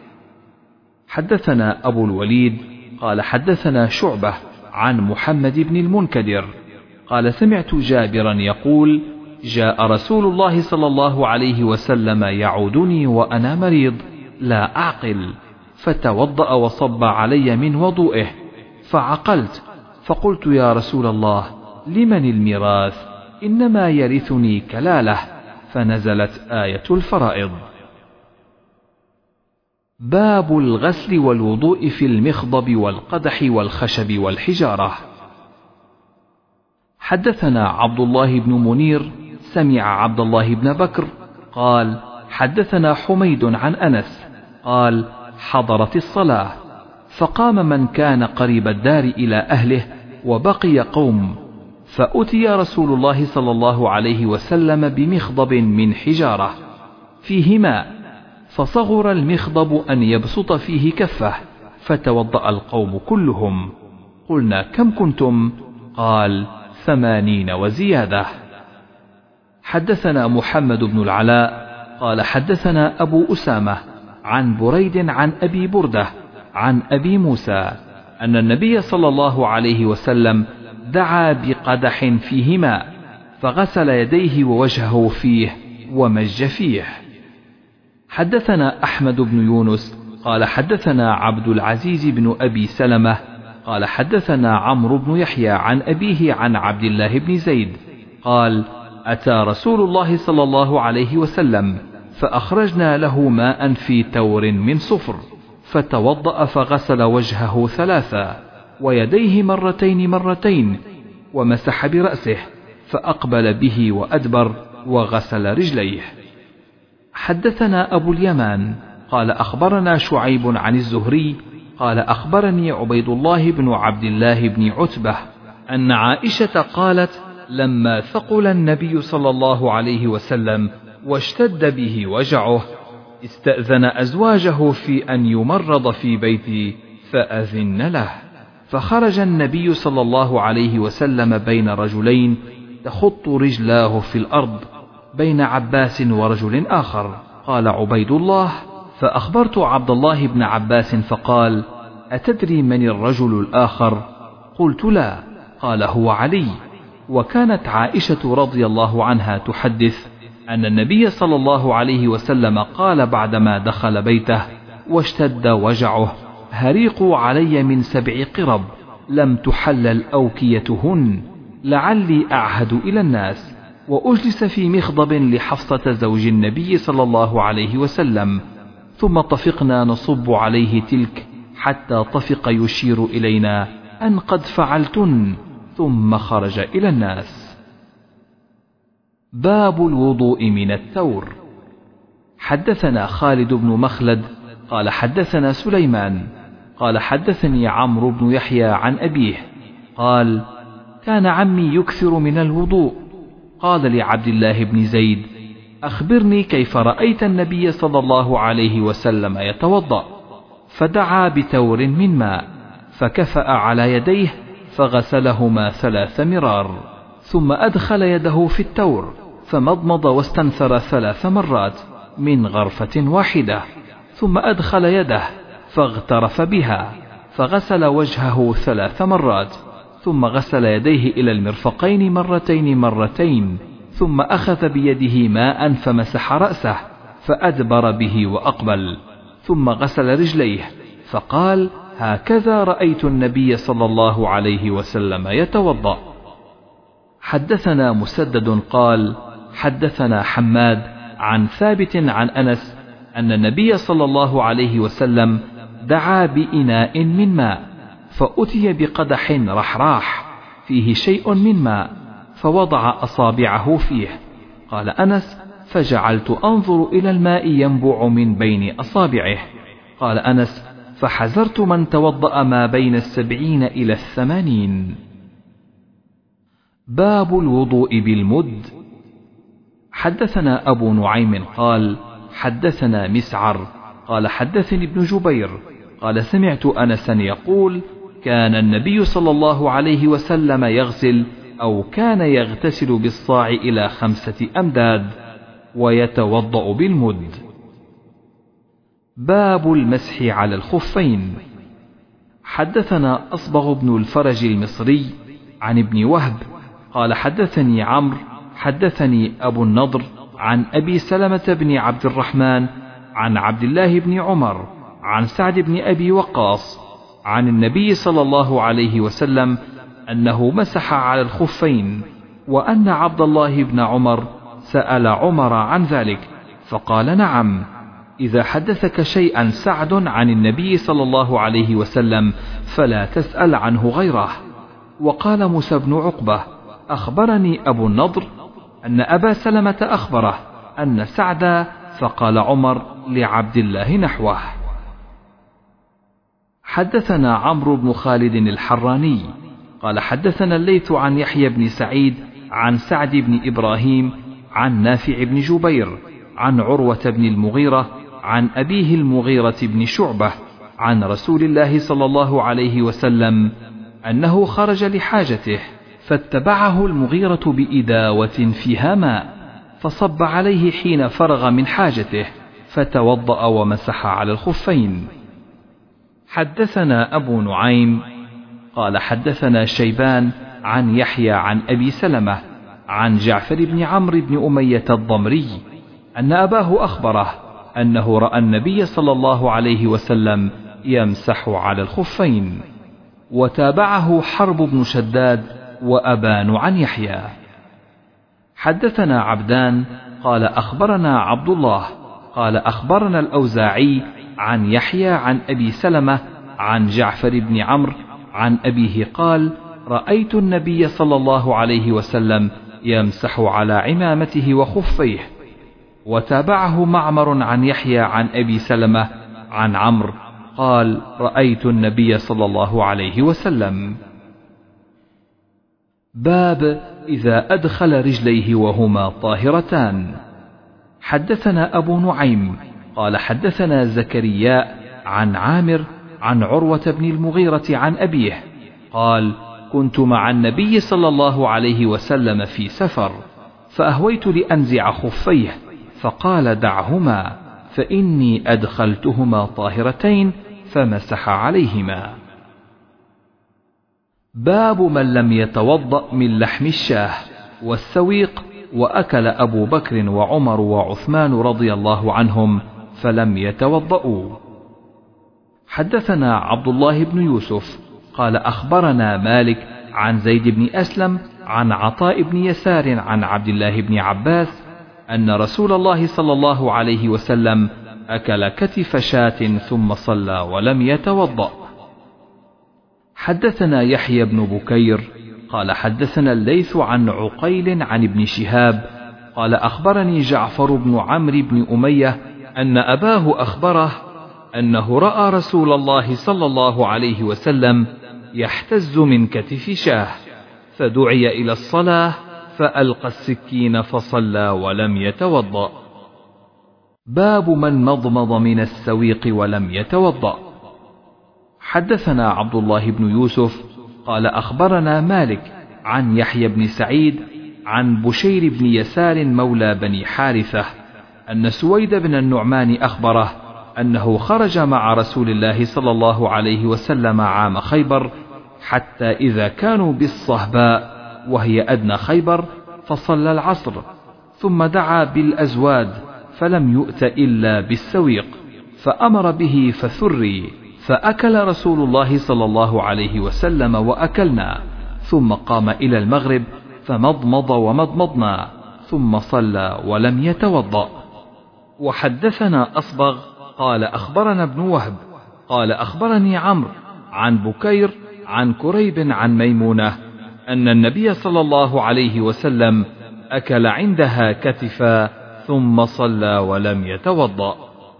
حدثنا أبو الوليد قال حدثنا شعبة عن محمد بن المنكدر قال سمعت جابرا يقول: جاء رسول الله صلى الله عليه وسلم يعودني وأنا مريض لا أعقل، فتوضأ وصب علي من وضوئه، فعقلت فقلت: يا رسول الله، لمن الميراث؟ إنما يرثني كلالة، فنزلت آية الفرائض. باب الغسل والوضوء في المخضب والقدح والخشب والحجارة. حدثنا عبد الله بن منير سمع عبد الله بن بكر قال حدثنا حميد عن أنس قال: حضرت الصلاة، فقام من كان قريب الدار إلى أهله وبقي قوم، فأتي رسول الله صلى الله عليه وسلم بمخضب من حجارة فيه ماء، فصغر المخضب أن يبسط فيه كفه، فتوضأ القوم كلهم. قلنا: كم كنتم؟ قال: 80 وزيادة. حدثنا محمد بن العلاء قال حدثنا أبو أسامة عن بريد عن أبي بردة عن أبي موسى أن النبي صلى الله عليه وسلم دعا بقدح فيه ماء، فغسل يديه ووجهه فيه ومج فيه. حدثنا أحمد بن يونس قال حدثنا عبد العزيز بن أبي سلمة قال حدثنا عمرو بن يحيى عن أبيه عن عبد الله بن زيد قال: أتى رسول الله صلى الله عليه وسلم فأخرجنا له ماء في تور من صفر، فتوضأ فغسل وجهه ثلاثا ويديه مرتين، ومسح برأسه فأقبل به وأدبر وغسل رجليه. حدثنا أبو اليمان قال أخبرنا شعيب عن الزهري قال أخبرني عبيد الله بن عبد الله بن عتبة أن عائشة قالت: لما ثقل النبي صلى الله عليه وسلم واشتد به وجعه استأذن أزواجه في أن يمرض في بيتي فأذن له، فخرج النبي صلى الله عليه وسلم بين رجلين تخط رجلاه في الأرض بين عباس ورجل آخر. قال عبيد الله: فأخبرت عبد الله بن عباس فقال: أتدري من الرجل الآخر؟ قلت: لا. قال: هو علي. وكانت عائشة رضي الله عنها تحدث أن النبي صلى الله عليه وسلم قال بعدما دخل بيته واشتد وجعه: هريقوا علي من 7 قرب لم تحلل أوكيتهن لعلي أعهد إلى الناس، وأجلس في مخضب لحفصة زوج النبي صلى الله عليه وسلم، ثم طفقنا نصب عليه تلك حتى طفق يشير إلينا أن قد فعلتن، ثم خرج إلى الناس. باب الوضوء من الثور. حدثنا خالد بن مخلد قال حدثنا سليمان قال حدثني عمرو بن يحيى عن أبيه قال: كان عمي يكثر من الوضوء، قال لعبد الله بن زيد: أخبرني كيف رأيت النبي صلى الله عليه وسلم يتوضأ؟ فدعا بتور من ماء فكفأ على يديه فغسلهما 3 مرار، ثم أدخل يده في التور فمضمض واستنثر 3 مرات من غرفة واحدة، ثم أدخل يده فاغترف بها فغسل وجهه 3 مرات، ثم غسل يديه إلى المرفقين مرتين، ثم أخذ بيده ماء فمسح رأسه فأدبر به وأقبل، ثم غسل رجليه فقال: هكذا رأيت النبي صلى الله عليه وسلم يتوضأ. حدثنا مسدد قال حدثنا حماد عن ثابت عن أنس أن النبي صلى الله عليه وسلم دعا بإناء من ماء فأتي بقدح رحراح فيه شيء من ماء فوضع أصابعه فيه. قال أنس: فجعلت أنظر إلى الماء ينبع من بين أصابعه. قال أنس: فحذرت من توضأ ما بين 70 إلى 80. باب الوضوء بالمد. حدثنا أبو نعيم قال حدثنا مسعر قال حدثني ابن جبير قال سمعت أنسا يقول: كان النبي صلى الله عليه وسلم يغسل أو كان يغتسل بالصاع إلى 5 أمداد ويتوضأ بالمد. باب المسح على الخفين. حدثنا أصبغ بن الفرج المصري عن ابن وهب قال حدثني عمرو حدثني أبو النضر عن أبي سلمة بن عبد الرحمن عن عبد الله بن عمر عن سعد بن أبي وقاص عن النبي صلى الله عليه وسلم أنه مسح على الخفين، وأن عبد الله بن عمر سأل عمر عن ذلك فقال: نعم، إذا حدثك شيئا سعد عن النبي صلى الله عليه وسلم فلا تسأل عنه غيره. وقال موسى بن عقبة: أخبرني أبو النضر أن أبا سلمة أخبره أن سعدا، فقال عمر لعبد الله نحوه. حدثنا عمرو بن خالد الحراني قال حدثنا الليث عن يحيى بن سعيد عن سعد بن إبراهيم عن نافع بن جبير عن عروة بن المغيرة عن أبيه المغيرة بن شعبة عن رسول الله صلى الله عليه وسلم أنه خرج لحاجته فاتبعه المغيرة بإداوة فيها ماء فصب عليه حين فرغ من حاجته فتوضأ ومسح على الخفين. حدثنا أبو نعيم قال حدثنا شيبان عن يحيى عن أبي سلمة عن جعفر بن عمرو بن أمية الضمري أن أباه أخبره أنه رأى النبي صلى الله عليه وسلم يمسح على الخفين. وتابعه حرب بن شداد وأبان عن يحيى. حدثنا عبدان قال أخبرنا عبد الله قال أخبرنا الأوزاعي عن يحيى عن أبي سلمة عن جعفر بن عمرو عن أبيه قال: رأيت النبي صلى الله عليه وسلم يمسح على عمامته وخفيه. وتابعه معمر عن يحيى عن أبي سلمة عن عمرو قال: رأيت النبي صلى الله عليه وسلم. باب إذا أدخل رجليه وهما طاهرتان. حدثنا أبو نعيم قال حدثنا زكريا عن عامر عن عروة بن المغيرة عن أبيه قال: كنت مع النبي صلى الله عليه وسلم في سفر فأهويت لأنزع خفيه فقال: دعهما فإني أدخلتهما طاهرتين، فمسح عليهما. باب من لم يتوضأ من لحم الشاه والسويق وأكل أبو بكر وعمر وعثمان رضي الله عنهم فلم يتوضأوا. حدثنا عبد الله بن يوسف قال أخبرنا مالك عن زيد بن أسلم عن عطاء بن يسار عن عبد الله بن عباس أن رسول الله صلى الله عليه وسلم أكل كتف شاة ثم صلى ولم يتوضأ. حدثنا يحيى بن بكير قال حدثنا الليث عن عقيل عن ابن شهاب قال أخبرني جعفر بن عمرو بن أمية أن أباه أخبره أنه رأى رسول الله صلى الله عليه وسلم يحتز من كتف شاه فدعي إلى الصلاة فألقى السكين فصلى ولم يتوضأ. باب من مضمض من السويق ولم يتوضأ. حدثنا عبد الله بن يوسف قال أخبرنا مالك عن يحيى بن سعيد عن بشير بن يسار مولى بني حارثة أن سويد بن النعمان أخبره أنه خرج مع رسول الله صلى الله عليه وسلم عام خيبر حتى إذا كانوا بالصهباء وهي أدنى خيبر فصلى العصر ثم دعا بالأزواد فلم يؤت إلا بالسويق فأمر به فثري فأكل رسول الله صلى الله عليه وسلم وأكلنا ثم قام إلى المغرب فمضمض ومضمضنا ثم صلى ولم يتوضأ. وحدثنا أصبغ قال أخبرنا ابن وهب قال أخبرني عمرو عن بكير عن كريب عن ميمونة أن النبي صلى الله عليه وسلم أكل عندها كتفا ثم صلى ولم يتوضأ.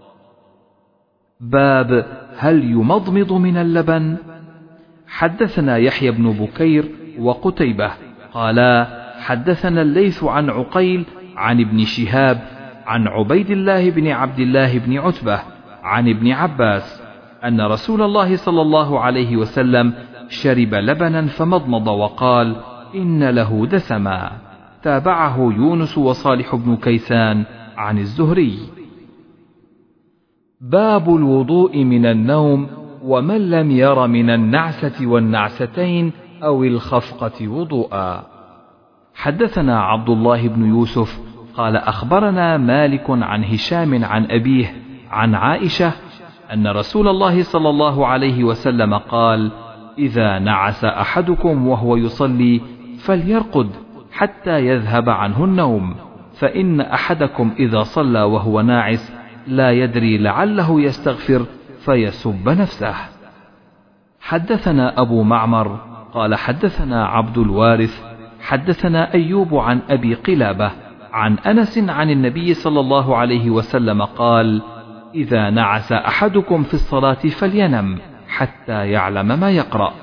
باب هل يمضمض من اللبن؟ حدثنا يحيى بن بكير وقتيبة قالا حدثنا الليث عن عقيل عن ابن شهاب عن عبيد الله بن عبد الله بن عتبة عن ابن عباس أن رسول الله صلى الله عليه وسلم شرب لبنا فمضمض وقال إن له دسما. تابعه يونس وصالح بن كيسان عن الزهري. باب الوضوء من النوم ومن لم ير من النعسة والنعستين أو الخفقة وضوءا. حدثنا عبد الله بن يوسف قال أخبرنا مالك عن هشام عن أبيه عن عائشة أن رسول الله صلى الله عليه وسلم قال إذا نعس أحدكم وهو يصلي فليرقد حتى يذهب عنه النوم فإن أحدكم إذا صلى وهو ناعس لا يدري لعله يستغفر فيسب نفسه. حدثنا أبو معمر قال حدثنا عبد الوارث حدثنا أيوب عن أبي قلابة عن أنس عن النبي صلى الله عليه وسلم قال إذا نعس أحدكم في الصلاة فلينم حتى يعلم ما يقرأ.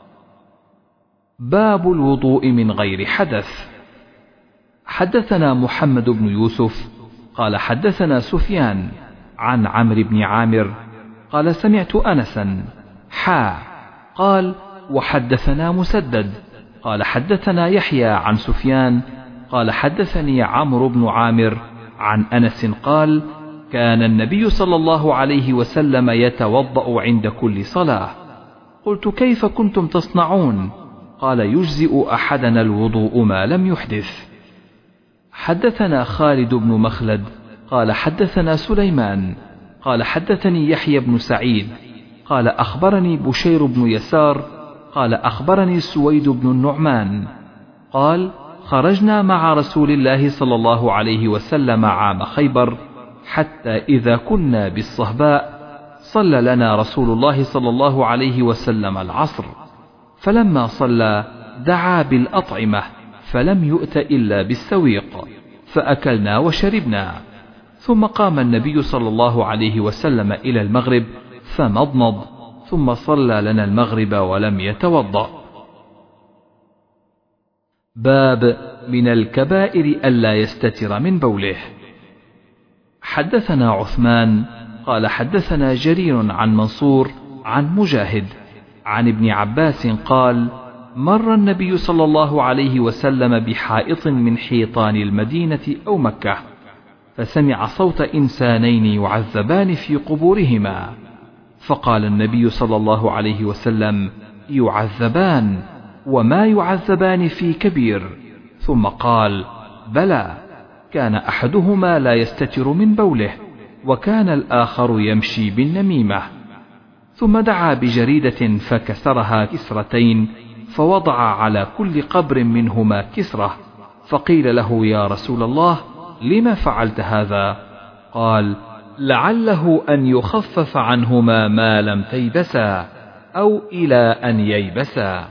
باب الوضوء من غير حدث. حدثنا محمد بن يوسف قال حدثنا سفيان عن عمرو بن عامر قال سمعت أنسا قال وحدثنا مسدد قال حدثنا يحيى عن سفيان قال حدثني عمرو بن عامر عن أنس قال كان النبي صلى الله عليه وسلم يتوضأ عند كل صلاة. قلت كيف كنتم تصنعون؟ قال يجزئ أحدنا الوضوء ما لم يحدث. حدثنا خالد بن مخلد قال حدثنا سليمان قال حدثني يحيى بن سعيد قال أخبرني بشير بن يسار قال أخبرني سويد بن النعمان قال خرجنا مع رسول الله صلى الله عليه وسلم عام خيبر حتى إذا كنا بالصهباء صلى لنا رسول الله صلى الله عليه وسلم العصر فلما صلى دعا بالأطعمة فلم يؤت إلا بالسويق فأكلنا وشربنا ثم قام النبي صلى الله عليه وسلم إلى المغرب فمضمض ثم صلى لنا المغرب ولم يتوضأ. باب من الكبائر ألا يستتر من بوله. حدثنا عثمان قال حدثنا جرير عن منصور عن مجاهد عن ابن عباس قال مر النبي صلى الله عليه وسلم بحائط من حيطان المدينة أو مكة فسمع صوت إنسانين يعذبان في قبورهما فقال النبي صلى الله عليه وسلم يعذبان وما يعذبان في كبير؟ ثم قال: بلى، كان أحدهما لا يستتر من بوله، وكان الآخر يمشي بالنميمة. ثم دعا بجريدة فكسرها كسرتين، فوضع على كل قبر منهما كسرة، فقيل له: يا رسول الله، لم فعلت هذا؟ قال: لعله أن يخفف عنهما ما لم تيبسا، أو إلى أن ييبسا.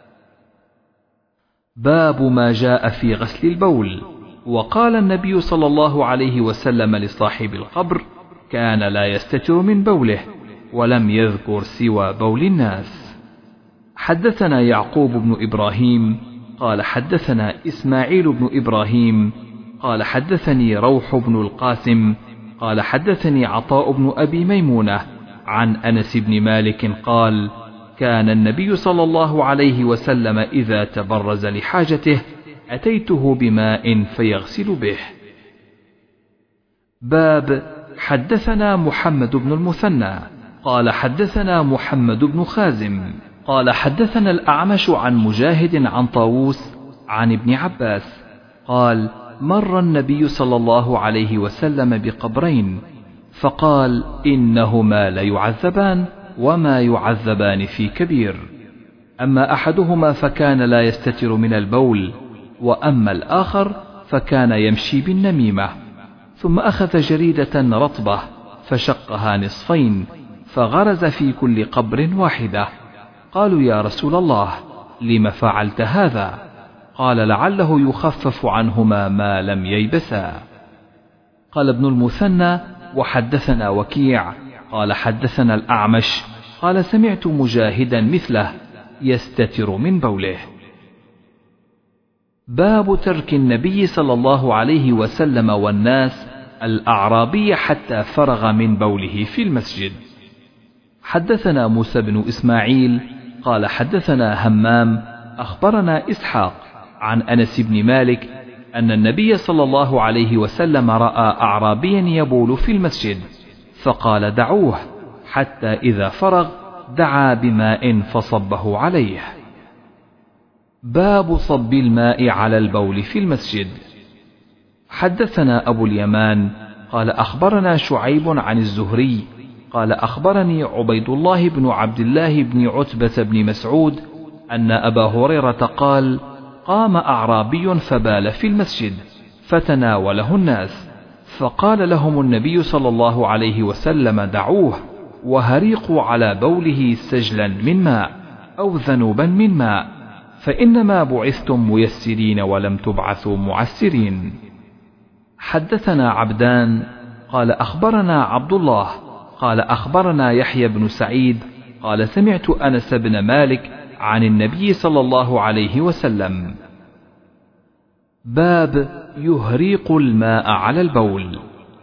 باب ما جاء في غسل البول. وقال النبي صلى الله عليه وسلم لصاحب القبر: كان لا يستتر من بوله، ولم يذكر سوى بول الناس. حدثنا يعقوب بن إبراهيم قال حدثنا إسماعيل بن إبراهيم قال حدثني روح بن القاسم قال حدثني عطاء بن أبي ميمونة عن أنس بن مالك قال: كان النبي صلى الله عليه وسلم إذا تبرز لحاجته أتيته بماء فيغسل به. باب حدثنا محمد بن المثنى قال حدثنا محمد بن خازم قال حدثنا الأعمش عن مجاهد عن طاووس عن ابن عباس قال: مر النبي صلى الله عليه وسلم بقبرين، فقال: إنهما ليعذبان، وما يعذبان في كبير. أما أحدهما فكان لا يستتر من البول، وأما الآخر فكان يمشي بالنميمة. ثم أخذ جريدة رطبة فشقها نصفين، فغرز في كل قبر واحدة. قالوا: يا رسول الله، لم فعلت هذا؟ قال: لعله يخفف عنهما ما لم ييبسا. قال ابن المثنى: وحدثنا وكيع قال حدثنا الأعمش قال: سمعت مجاهدا مثله يستتر من بوله. باب ترك النبي صلى الله عليه وسلم والناس الأعرابي حتى فرغ من بوله في المسجد. حدثنا موسى بن إسماعيل قال حدثنا همام أخبرنا إسحاق عن أنس بن مالك أن النبي صلى الله عليه وسلم رأى أعرابيا يبول في المسجد، فقال: دعوه، حتى إذا فرغ دعا بماء فصبه عليه. باب صب الماء على البول في المسجد. حدثنا أبو اليمان قال أخبرنا شعيب عن الزهري قال أخبرني عبيد الله بن عبد الله بن عتبة بن مسعود أن أبا هريرة قال: قام أعرابي فبال في المسجد، فتناوله الناس، فقال لهم النبي صلى الله عليه وسلم: دعوه، وهريقوا على بوله سجلا من ماء أو ذنوبا من ماء، فإنما بعثتم ميسرين ولم تبعثوا معسرين. حدثنا عبدان قال أخبرنا عبد الله قال أخبرنا يحيى بن سعيد قال سمعت أنس بن مالك عن النبي صلى الله عليه وسلم. باب يهريق الماء على البول.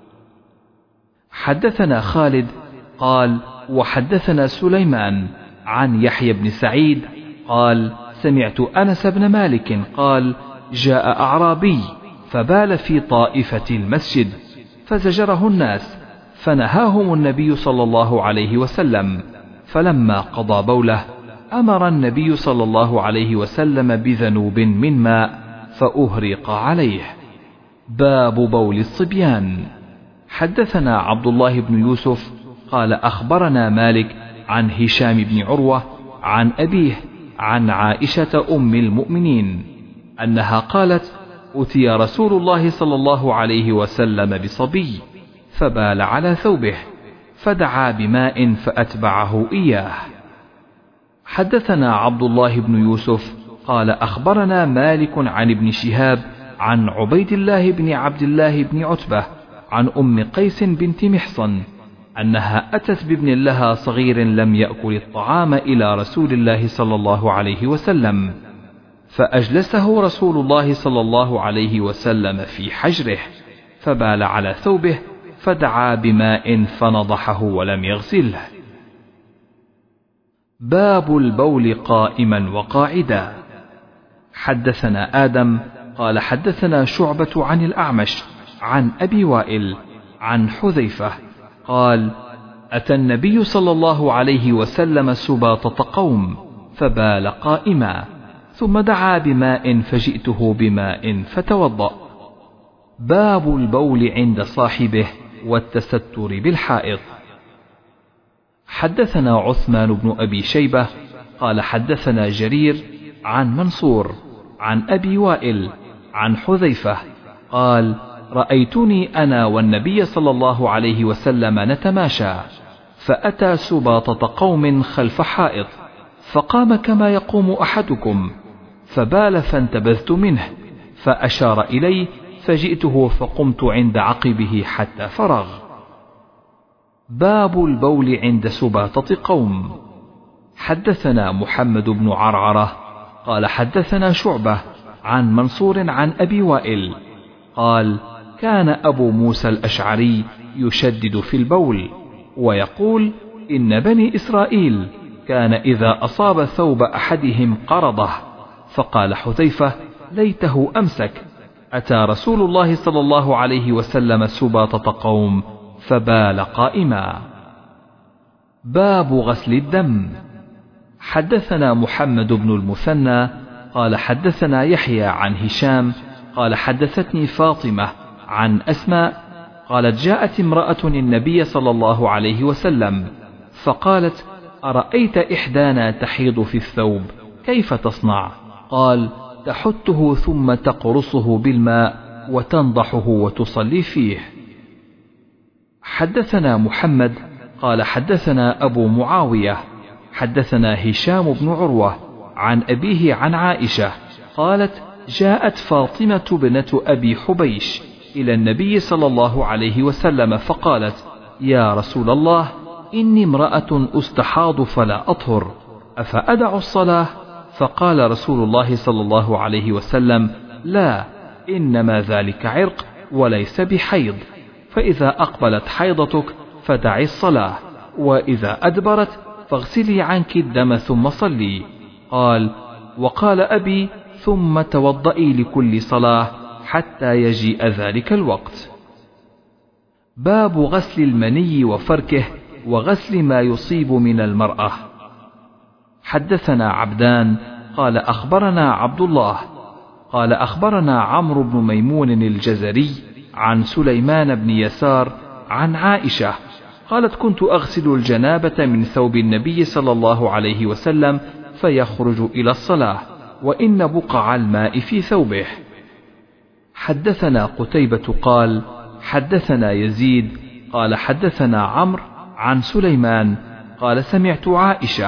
حدثنا خالد قال وحدثنا سليمان عن يحيى بن سعيد قال سمعت أنس بن مالك قال: جاء أعرابي فبال في طائفة المسجد، فزجره الناس، فنهاهم النبي صلى الله عليه وسلم، فلما قضى بوله أمر النبي صلى الله عليه وسلم بذنوب من ماء فأهرق عليه. باب بول الصبيان. حدثنا عبد الله بن يوسف قال أخبرنا مالك عن هشام بن عروة عن أبيه عن عائشة أم المؤمنين أنها قالت: أتي رسول الله صلى الله عليه وسلم بصبي فبال على ثوبه، فدعا بماء فأتبعه إياه. حدثنا عبد الله بن يوسف قال أخبرنا مالك عن ابن شهاب عن عبيد الله بن عبد الله بن عتبة عن أم قيس بنت محصن أنها أتت بابن لها صغير لم يأكل الطعام إلى رسول الله صلى الله عليه وسلم، فأجلسه رسول الله صلى الله عليه وسلم في حجره، فبال على ثوبه، فدعا بماء فنضحه ولم يغسله. باب البول قائما وقاعدا. حدثنا آدم قال حدثنا شعبة عن الأعمش عن أبي وائل عن حذيفة قال: أتى النبي صلى الله عليه وسلم سباطة قوم فبال قائما، ثم دعا بماء فجئته بماء فتوضأ. باب البول عند صاحبه والتستر بالحائط. حدثنا عثمان بن أبي شيبة قال حدثنا جرير عن منصور عن أبي وائل عن حذيفة قال رأيتني أنا والنبي صلى الله عليه وسلم نتماشى، فأتى سباطة قوم خلف حائط، فقام كما يقوم أحدكم، فبال فانتبذت منه، فأشار إلي فجئته فقمت عند عقبه حتى فرغ. باب البول عند سباطة قوم. حدثنا محمد بن عرعرة قال حدثنا شعبة عن منصور عن أبي وائل قال كان أبو موسى الأشعري يشدد في البول ويقول إن بني إسرائيل كان إذا أصاب ثوب أحدهم قرضه، فقال حذيفة ليته أمسك، أتى رسول الله صلى الله عليه وسلم سباطة قوم فبال قائما. باب غسل الدم. حدثنا محمد بن المثنى قال حدثنا يحيى عن هشام قال حدثتني فاطمة عن أسماء قالت جاءت امرأة النبي صلى الله عليه وسلم فقالت أرأيت إحدانا تحيض في الثوب كيف تصنع؟ قال تحته ثم تقرصه بالماء وتنضحه وتصلي فيه. حدثنا محمد قال حدثنا أبو معاوية حدثنا هشام بن عروة عن أبيه عن عائشة قالت جاءت فاطمة بنت أبي حبيش إلى النبي صلى الله عليه وسلم فقالت يا رسول الله إني امرأة أستحاض فلا أطهر أفأدع الصلاة؟ فقال رسول الله صلى الله عليه وسلم لا، إنما ذلك عرق وليس بحيض، فإذا أقبلت حيضتك فدعي الصلاة، وإذا أدبرت فاغسلي عنك الدم ثم صلي. قال وقال أبي ثم توضئي لكل صلاة حتى يجيء ذلك الوقت. باب غسل المني وفركه وغسل ما يصيب من المرأة. حدثنا عبدان قال أخبرنا عبد الله قال أخبرنا عمرو بن ميمون الجزري عن سليمان بن يسار عن عائشة قالت كنت أغسل الجنابة من ثوب النبي صلى الله عليه وسلم فيخرج إلى الصلاة وإن بقع الماء في ثوبه. حدثنا قتيبة قال حدثنا يزيد قال حدثنا عمرو عن سليمان قال سمعت عائشة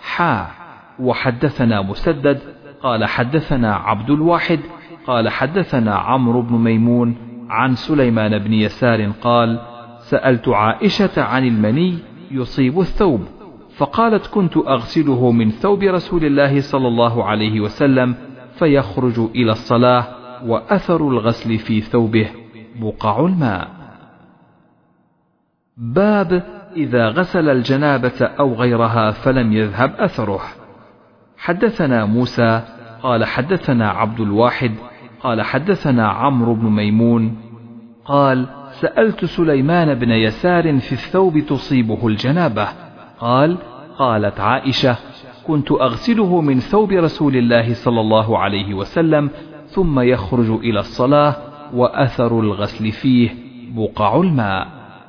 وحدثنا مسدد قال حدثنا عبد الواحد قال حدثنا عمرو بن ميمون عن سليمان بن يسار قال سألت عائشة عن المني يصيب الثوب فقالت كنت أغسله من ثوب رسول الله صلى الله عليه وسلم فيخرج إلى الصلاة وأثر الغسل في ثوبه بقع الماء. باب إذا غسل الجنابة أو غيرها فلم يذهب أثره. حدثنا موسى قال حدثنا عبد الواحد قال حدثنا عمرو بن ميمون قال سألت سليمان بن يسار في الثوب تصيبه الجنابة قالت عائشة كنت أغسله من ثوب رسول الله صلى الله عليه وسلم ثم يخرج إلى الصلاة وأثر الغسل فيه بقع الماء.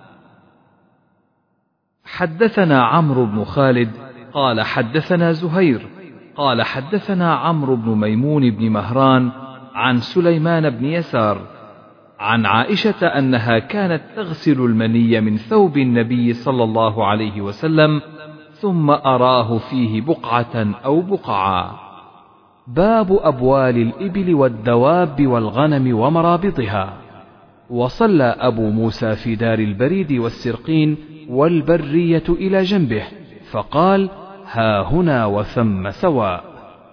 حدثنا عمرو بن خالد قال حدثنا زهير قال حدثنا عمرو بن ميمون بن مهران عن سليمان بن يسار عن عائشة أنها كانت تغسل المني من ثوب النبي صلى الله عليه وسلم ثم أراه فيه بقعة أو بقعا. باب أبوال الإبل والدواب والغنم ومرابضها. وصلى أبو موسى في دار البريد والسرقين والبرية إلى جنبه فقال ها هنا وثم سواء.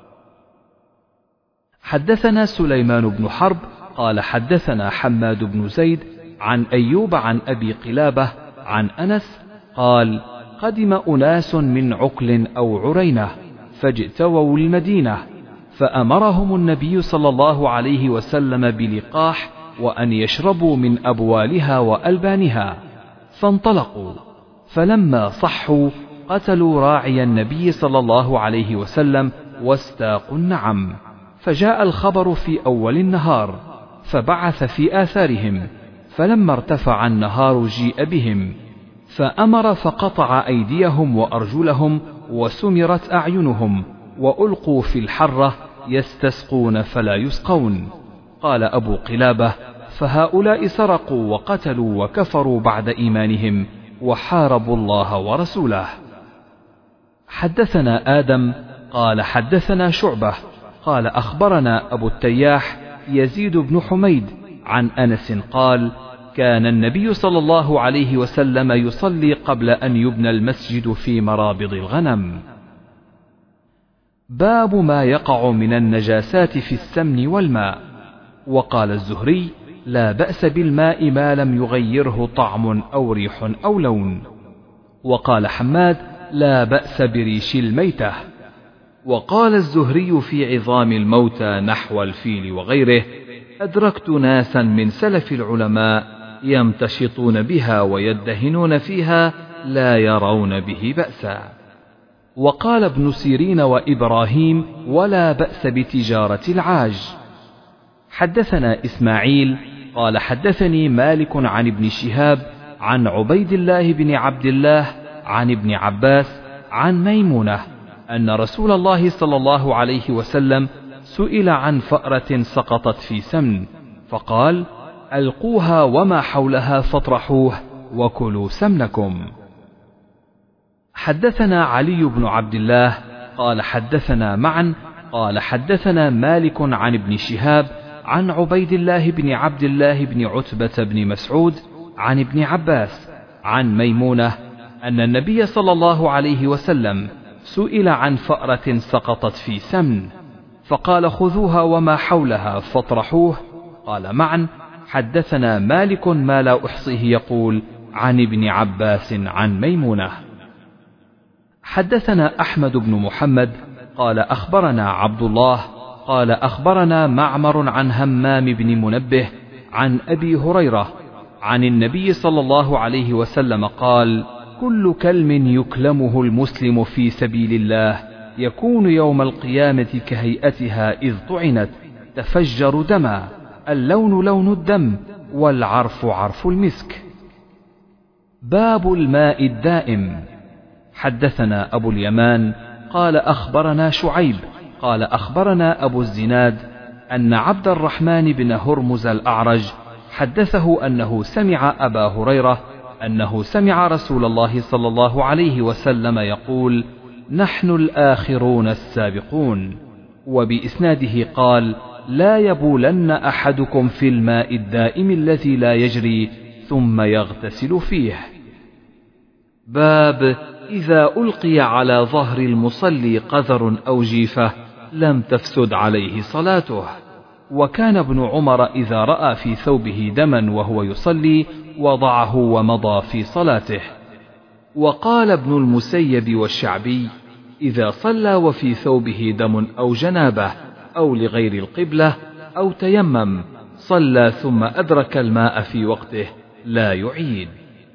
حدثنا سليمان بن حرب قال حدثنا حماد بن زيد عن أيوب عن أبي قلابة عن أنس قال قدم أناس من عقل أو عرينة فاجتووا المدينة فأمرهم النبي صلى الله عليه وسلم بلقاح وأن يشربوا من أبوالها وألبانها فانطلقوا، فلما صحوا قتلوا راعي النبي صلى الله عليه وسلم واستاقوا النعم، فجاء الخبر في أول النهار، فبعث في آثارهم، فلما ارتفع النهار جيء بهم، فأمر فقطع أيديهم وأرجلهم وسمرت أعينهم وألقوا في الحرة يستسقون فلا يسقون. قال أبو قلابة: فهؤلاء سرقوا وقتلوا وكفروا بعد إيمانهم وحاربوا الله ورسوله. حدثنا آدم قال حدثنا شعبة قال أخبرنا أبو التياح يزيد بن حميد عن أنس قال: كان النبي صلى الله عليه وسلم يصلي قبل أن يبنى المسجد في مرابض الغنم. باب ما يقع من النجاسات في السمن والماء. وقال الزهري: لا بأس بالماء ما لم يغيره طعم أو ريح أو لون. وقال حماد: لا بأس بريش الميتة. وقال الزهري في عظام الموتى نحو الفيل وغيره: أدركت ناسا من سلف العلماء يمتشطون بها ويدهنون فيها لا يرون به بأسا. وقال ابن سيرين وإبراهيم: ولا بأس بتجارة العاج. حدثنا إسماعيل قال حدثني مالك عن ابن شهاب عن عبيد الله بن عبد الله عن ابن عباس عن ميمونة أن رسول الله صلى الله عليه وسلم سئل عن فأرة سقطت في سمن، فقال: ألقوها وما حولها فاطرحوه وكلوا سمنكم. حدثنا علي بن عبد الله قال حدثنا معا قال حدثنا مالك عن ابن شهاب عن عبيد الله بن عبد الله بن عتبة بن مسعود عن ابن عباس عن ميمونة أن النبي صلى الله عليه وسلم سئل عن فأرة سقطت في سمن، فقال: خذوها وما حولها فاطرحوه. قال معا: حدثنا مالك ما لا أحصيه يقول عن ابن عباس عن ميمونة. حدثنا أحمد بن محمد قال أخبرنا عبد الله قال أخبرنا معمر عن همام بن منبه عن أبي هريرة عن النبي صلى الله عليه وسلم قال: كل كلم يكلمه المسلم في سبيل الله يكون يوم القيامة كهيئتها إذ طعنت، تفجر دما، اللون لون الدم، والعرف عرف المسك. باب الماء الدائم. حدثنا أبو اليمان قال أخبرنا شعيب قال أخبرنا أبو الزناد أن عبد الرحمن بن هرمز الأعرج حدثه أنه سمع أبا هريرة أنه سمع رسول الله صلى الله عليه وسلم يقول: نحن الآخرون السابقون. وبإسناده قال: لا يبولن أحدكم في الماء الدائم الذي لا يجري ثم يغتسل فيه. باب إذا ألقي على ظهر المصلي قذر أو جيفة لم تفسد عليه صلاته. وكان ابن عمر إذا رأى في ثوبه دما وهو يصلي وضعه ومضى في صلاته. وقال ابن المسيب والشعبي: إذا صلى وفي ثوبه دم أو جنابة أو لغير القبلة أو تيمم صلى ثم أدرك الماء في وقته لا يعيد.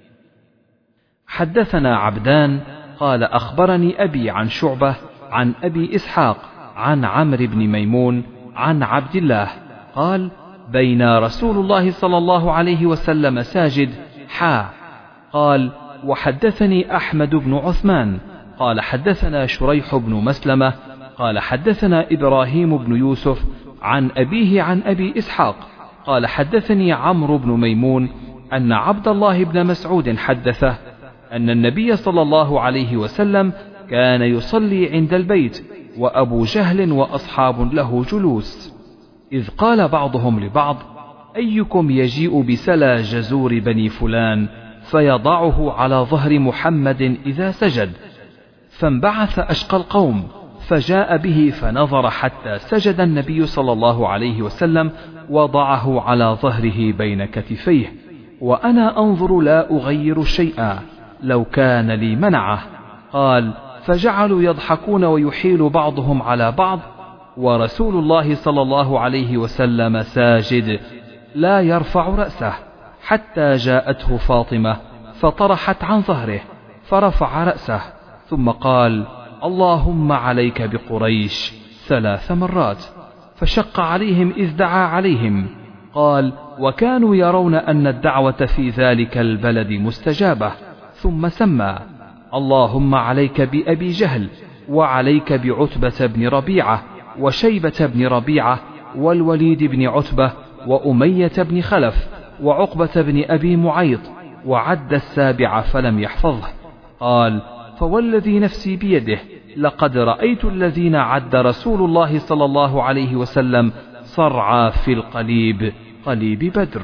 حدثنا عبدان قال أخبرني أبي عن شعبة عن أبي إسحاق عن عمرو بن ميمون عن عبد الله قال: بين رسول الله صلى الله عليه وسلم ساجد قال: وحدثني أحمد بن عثمان قال حدثنا شريح بن مسلمة قال حدثنا إبراهيم بن يوسف عن أبيه عن أبي إسحاق قال حدثني عمرو بن ميمون أن عبد الله بن مسعود حدثه أن النبي صلى الله عليه وسلم كان يصلي عند البيت وأبو جهل وأصحاب له جلوس، إذ قال بعضهم لبعض: أيكم يجيء بسلا جزور بني فلان فيضعه على ظهر محمد إذا سجد؟ فانبعث أشقى القوم فجاء به فنظر حتى سجد النبي صلى الله عليه وسلم وضعه على ظهره بين كتفيه، وأنا أنظر لا أغير شيئا، لو كان لي منعه. قال: فجعلوا يضحكون ويحيل بعضهم على بعض، ورسول الله صلى الله عليه وسلم ساجد لا يرفع رأسه، حتى جاءته فاطمة فطرحت عن ظهره فرفع رأسه ثم قال: اللهم عليك بقريش 3 مرات، فشق عليهم إذ دعا عليهم. قال: وكانوا يرون أن الدعوة في ذلك البلد مستجابة. ثم سمى: اللهم عليك بأبي جهل، وعليك بعتبة بن ربيعة، وشيبة بن ربيعة، والوليد بن عتبة، وأمية بن خلف، وعقبة بن أبي معيط، وعد 7 فلم يحفظه. قال: فوالذي نفسي بيده لقد رأيت الذين عد رسول الله صلى الله عليه وسلم صرعى في القليب، قليب بدر.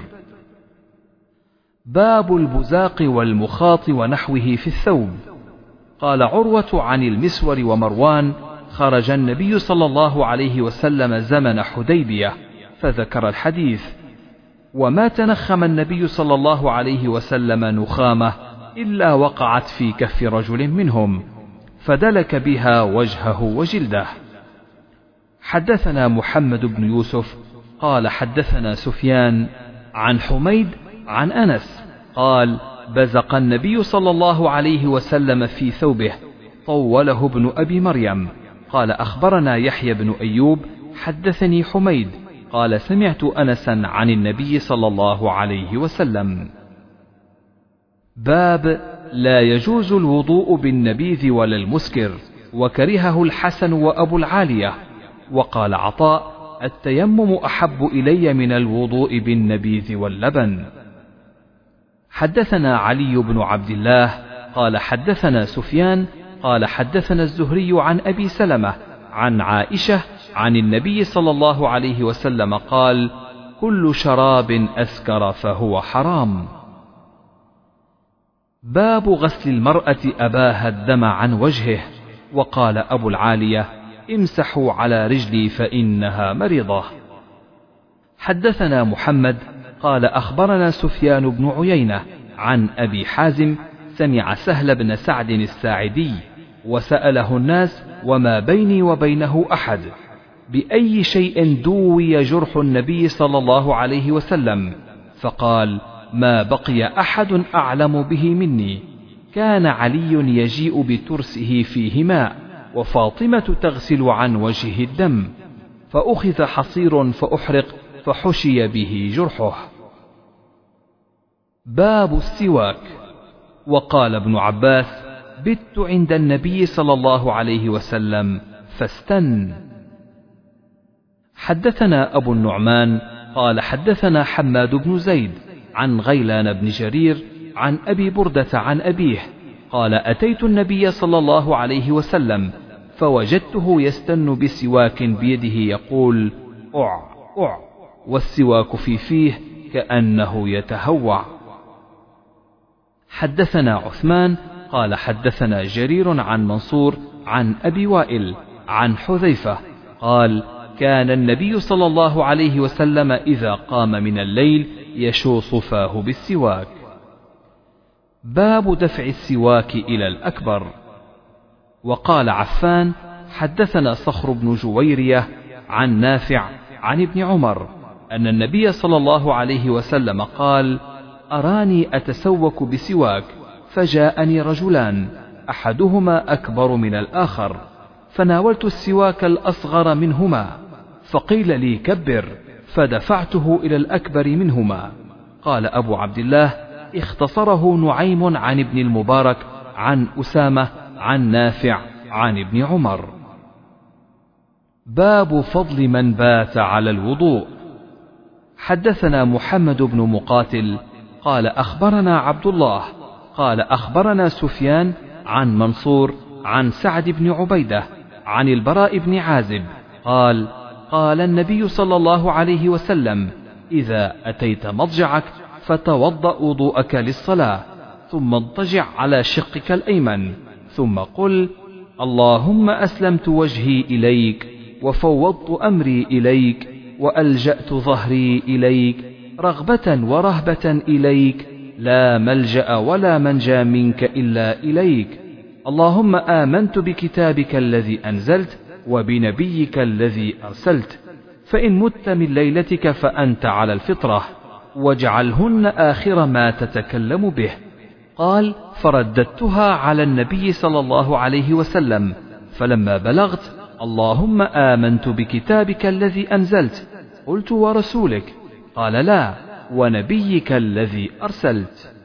باب البزاق والمخاط ونحوه في الثوب. قال عروة عن المسور ومروان: خرج النبي صلى الله عليه وسلم زمن حديبية، فذكر الحديث. وما تنخم النبي صلى الله عليه وسلم نخامة إلا وقعت في كف رجل منهم، فدلك بها وجهه وجلده. حدثنا محمد بن يوسف قال حدثنا سفيان عن حميد عن أنس قال: بزق النبي صلى الله عليه وسلم في ثوبه، طوله ابن أبي مريم. قال: أخبرنا يحيى بن أيوب حدثني حميد قال: سمعت أنسا عن النبي صلى الله عليه وسلم. باب لا يجوز الوضوء بالنبيذ ولا المسكر، وكرهه الحسن وأبو العالية. وقال عطاء: التيمم أحب إلي من الوضوء بالنبيذ واللبن. حدثنا علي بن عبد الله قال حدثنا سفيان قال حدثنا الزهري عن أبي سلمة عن عائشة عن النبي صلى الله عليه وسلم قال: كل شراب أسكر فهو حرام. باب غسل المرأة أباها الدم عن وجهه. وقال أبو العالية: امسحوا على رجلي فإنها مرضة. حدثنا محمد قال أخبرنا سفيان بن عيينة عن أبي حازم سمع سهل بن سعد الساعدي وسأله الناس: وما بيني وبينه أحد؟ بأي شيء دوي جرح النبي صلى الله عليه وسلم؟ فقال: ما بقي أحد أعلم به مني. كان علي يجيء بترسه فيه ماء، وفاطمة تغسل عن وجهه الدم، فأخذ حصير فأحرق فحشي به جرحه. باب السواك. وقال ابن عباس: بت عند النبي صلى الله عليه وسلم فاستن. حدثنا أبو النعمان قال حدثنا حماد بن زيد عن غيلان بن جرير عن أبي بردة عن أبيه قال: أتيت النبي صلى الله عليه وسلم فوجدته يستن بسواك بيده يقول: أع أع، والسواك في فيه كأنه يتهوع. حدثنا عثمان قال حدثنا جرير عن منصور عن أبي وائل عن حذيفة قال: كان النبي صلى الله عليه وسلم إذا قام من الليل يشوص فاه بالسواك. باب دفع السواك إلى الأكبر. وقال عفان: حدثنا صخر بن جويرية عن نافع عن ابن عمر أن النبي صلى الله عليه وسلم قال: أراني أتسوك بسواك، فجاءني رجلان أحدهما أكبر من الآخر، فناولت السواك الأصغر منهما، فقيل لي: كبر، فدفعته إلى الأكبر منهما. قال أبو عبد الله: اختصره نعيم عن ابن المبارك عن أسامة عن نافع عن ابن عمر. باب فضل من بات على الوضوء. حدثنا محمد بن مقاتل قال أخبرنا عبد الله قال أخبرنا سفيان عن منصور عن سعد بن عبيدة عن البراء بن عازب قال: قال النبي صلى الله عليه وسلم: إذا أتيت مضجعك فتوضأ وضوءك للصلاة، ثم اضطجع على شقك الأيمن، ثم قل: اللهم أسلمت وجهي إليك، وفوضت أمري إليك، وألجأت ظهري إليك، رغبة ورهبة إليك، لا ملجأ ولا منجى منك إلا إليك. اللهم آمنت بكتابك الذي أنزلت وبنبيك الذي أرسلت، فإن مت من ليلتك فأنت على الفطرة، واجعلهن آخر ما تتكلم به. قال: فرددتها على النبي صلى الله عليه وسلم، فلما بلغت اللهم آمنت بكتابك الذي أنزلت قلت ورسولك؟ قال لا ونبيك الذي أرسلت.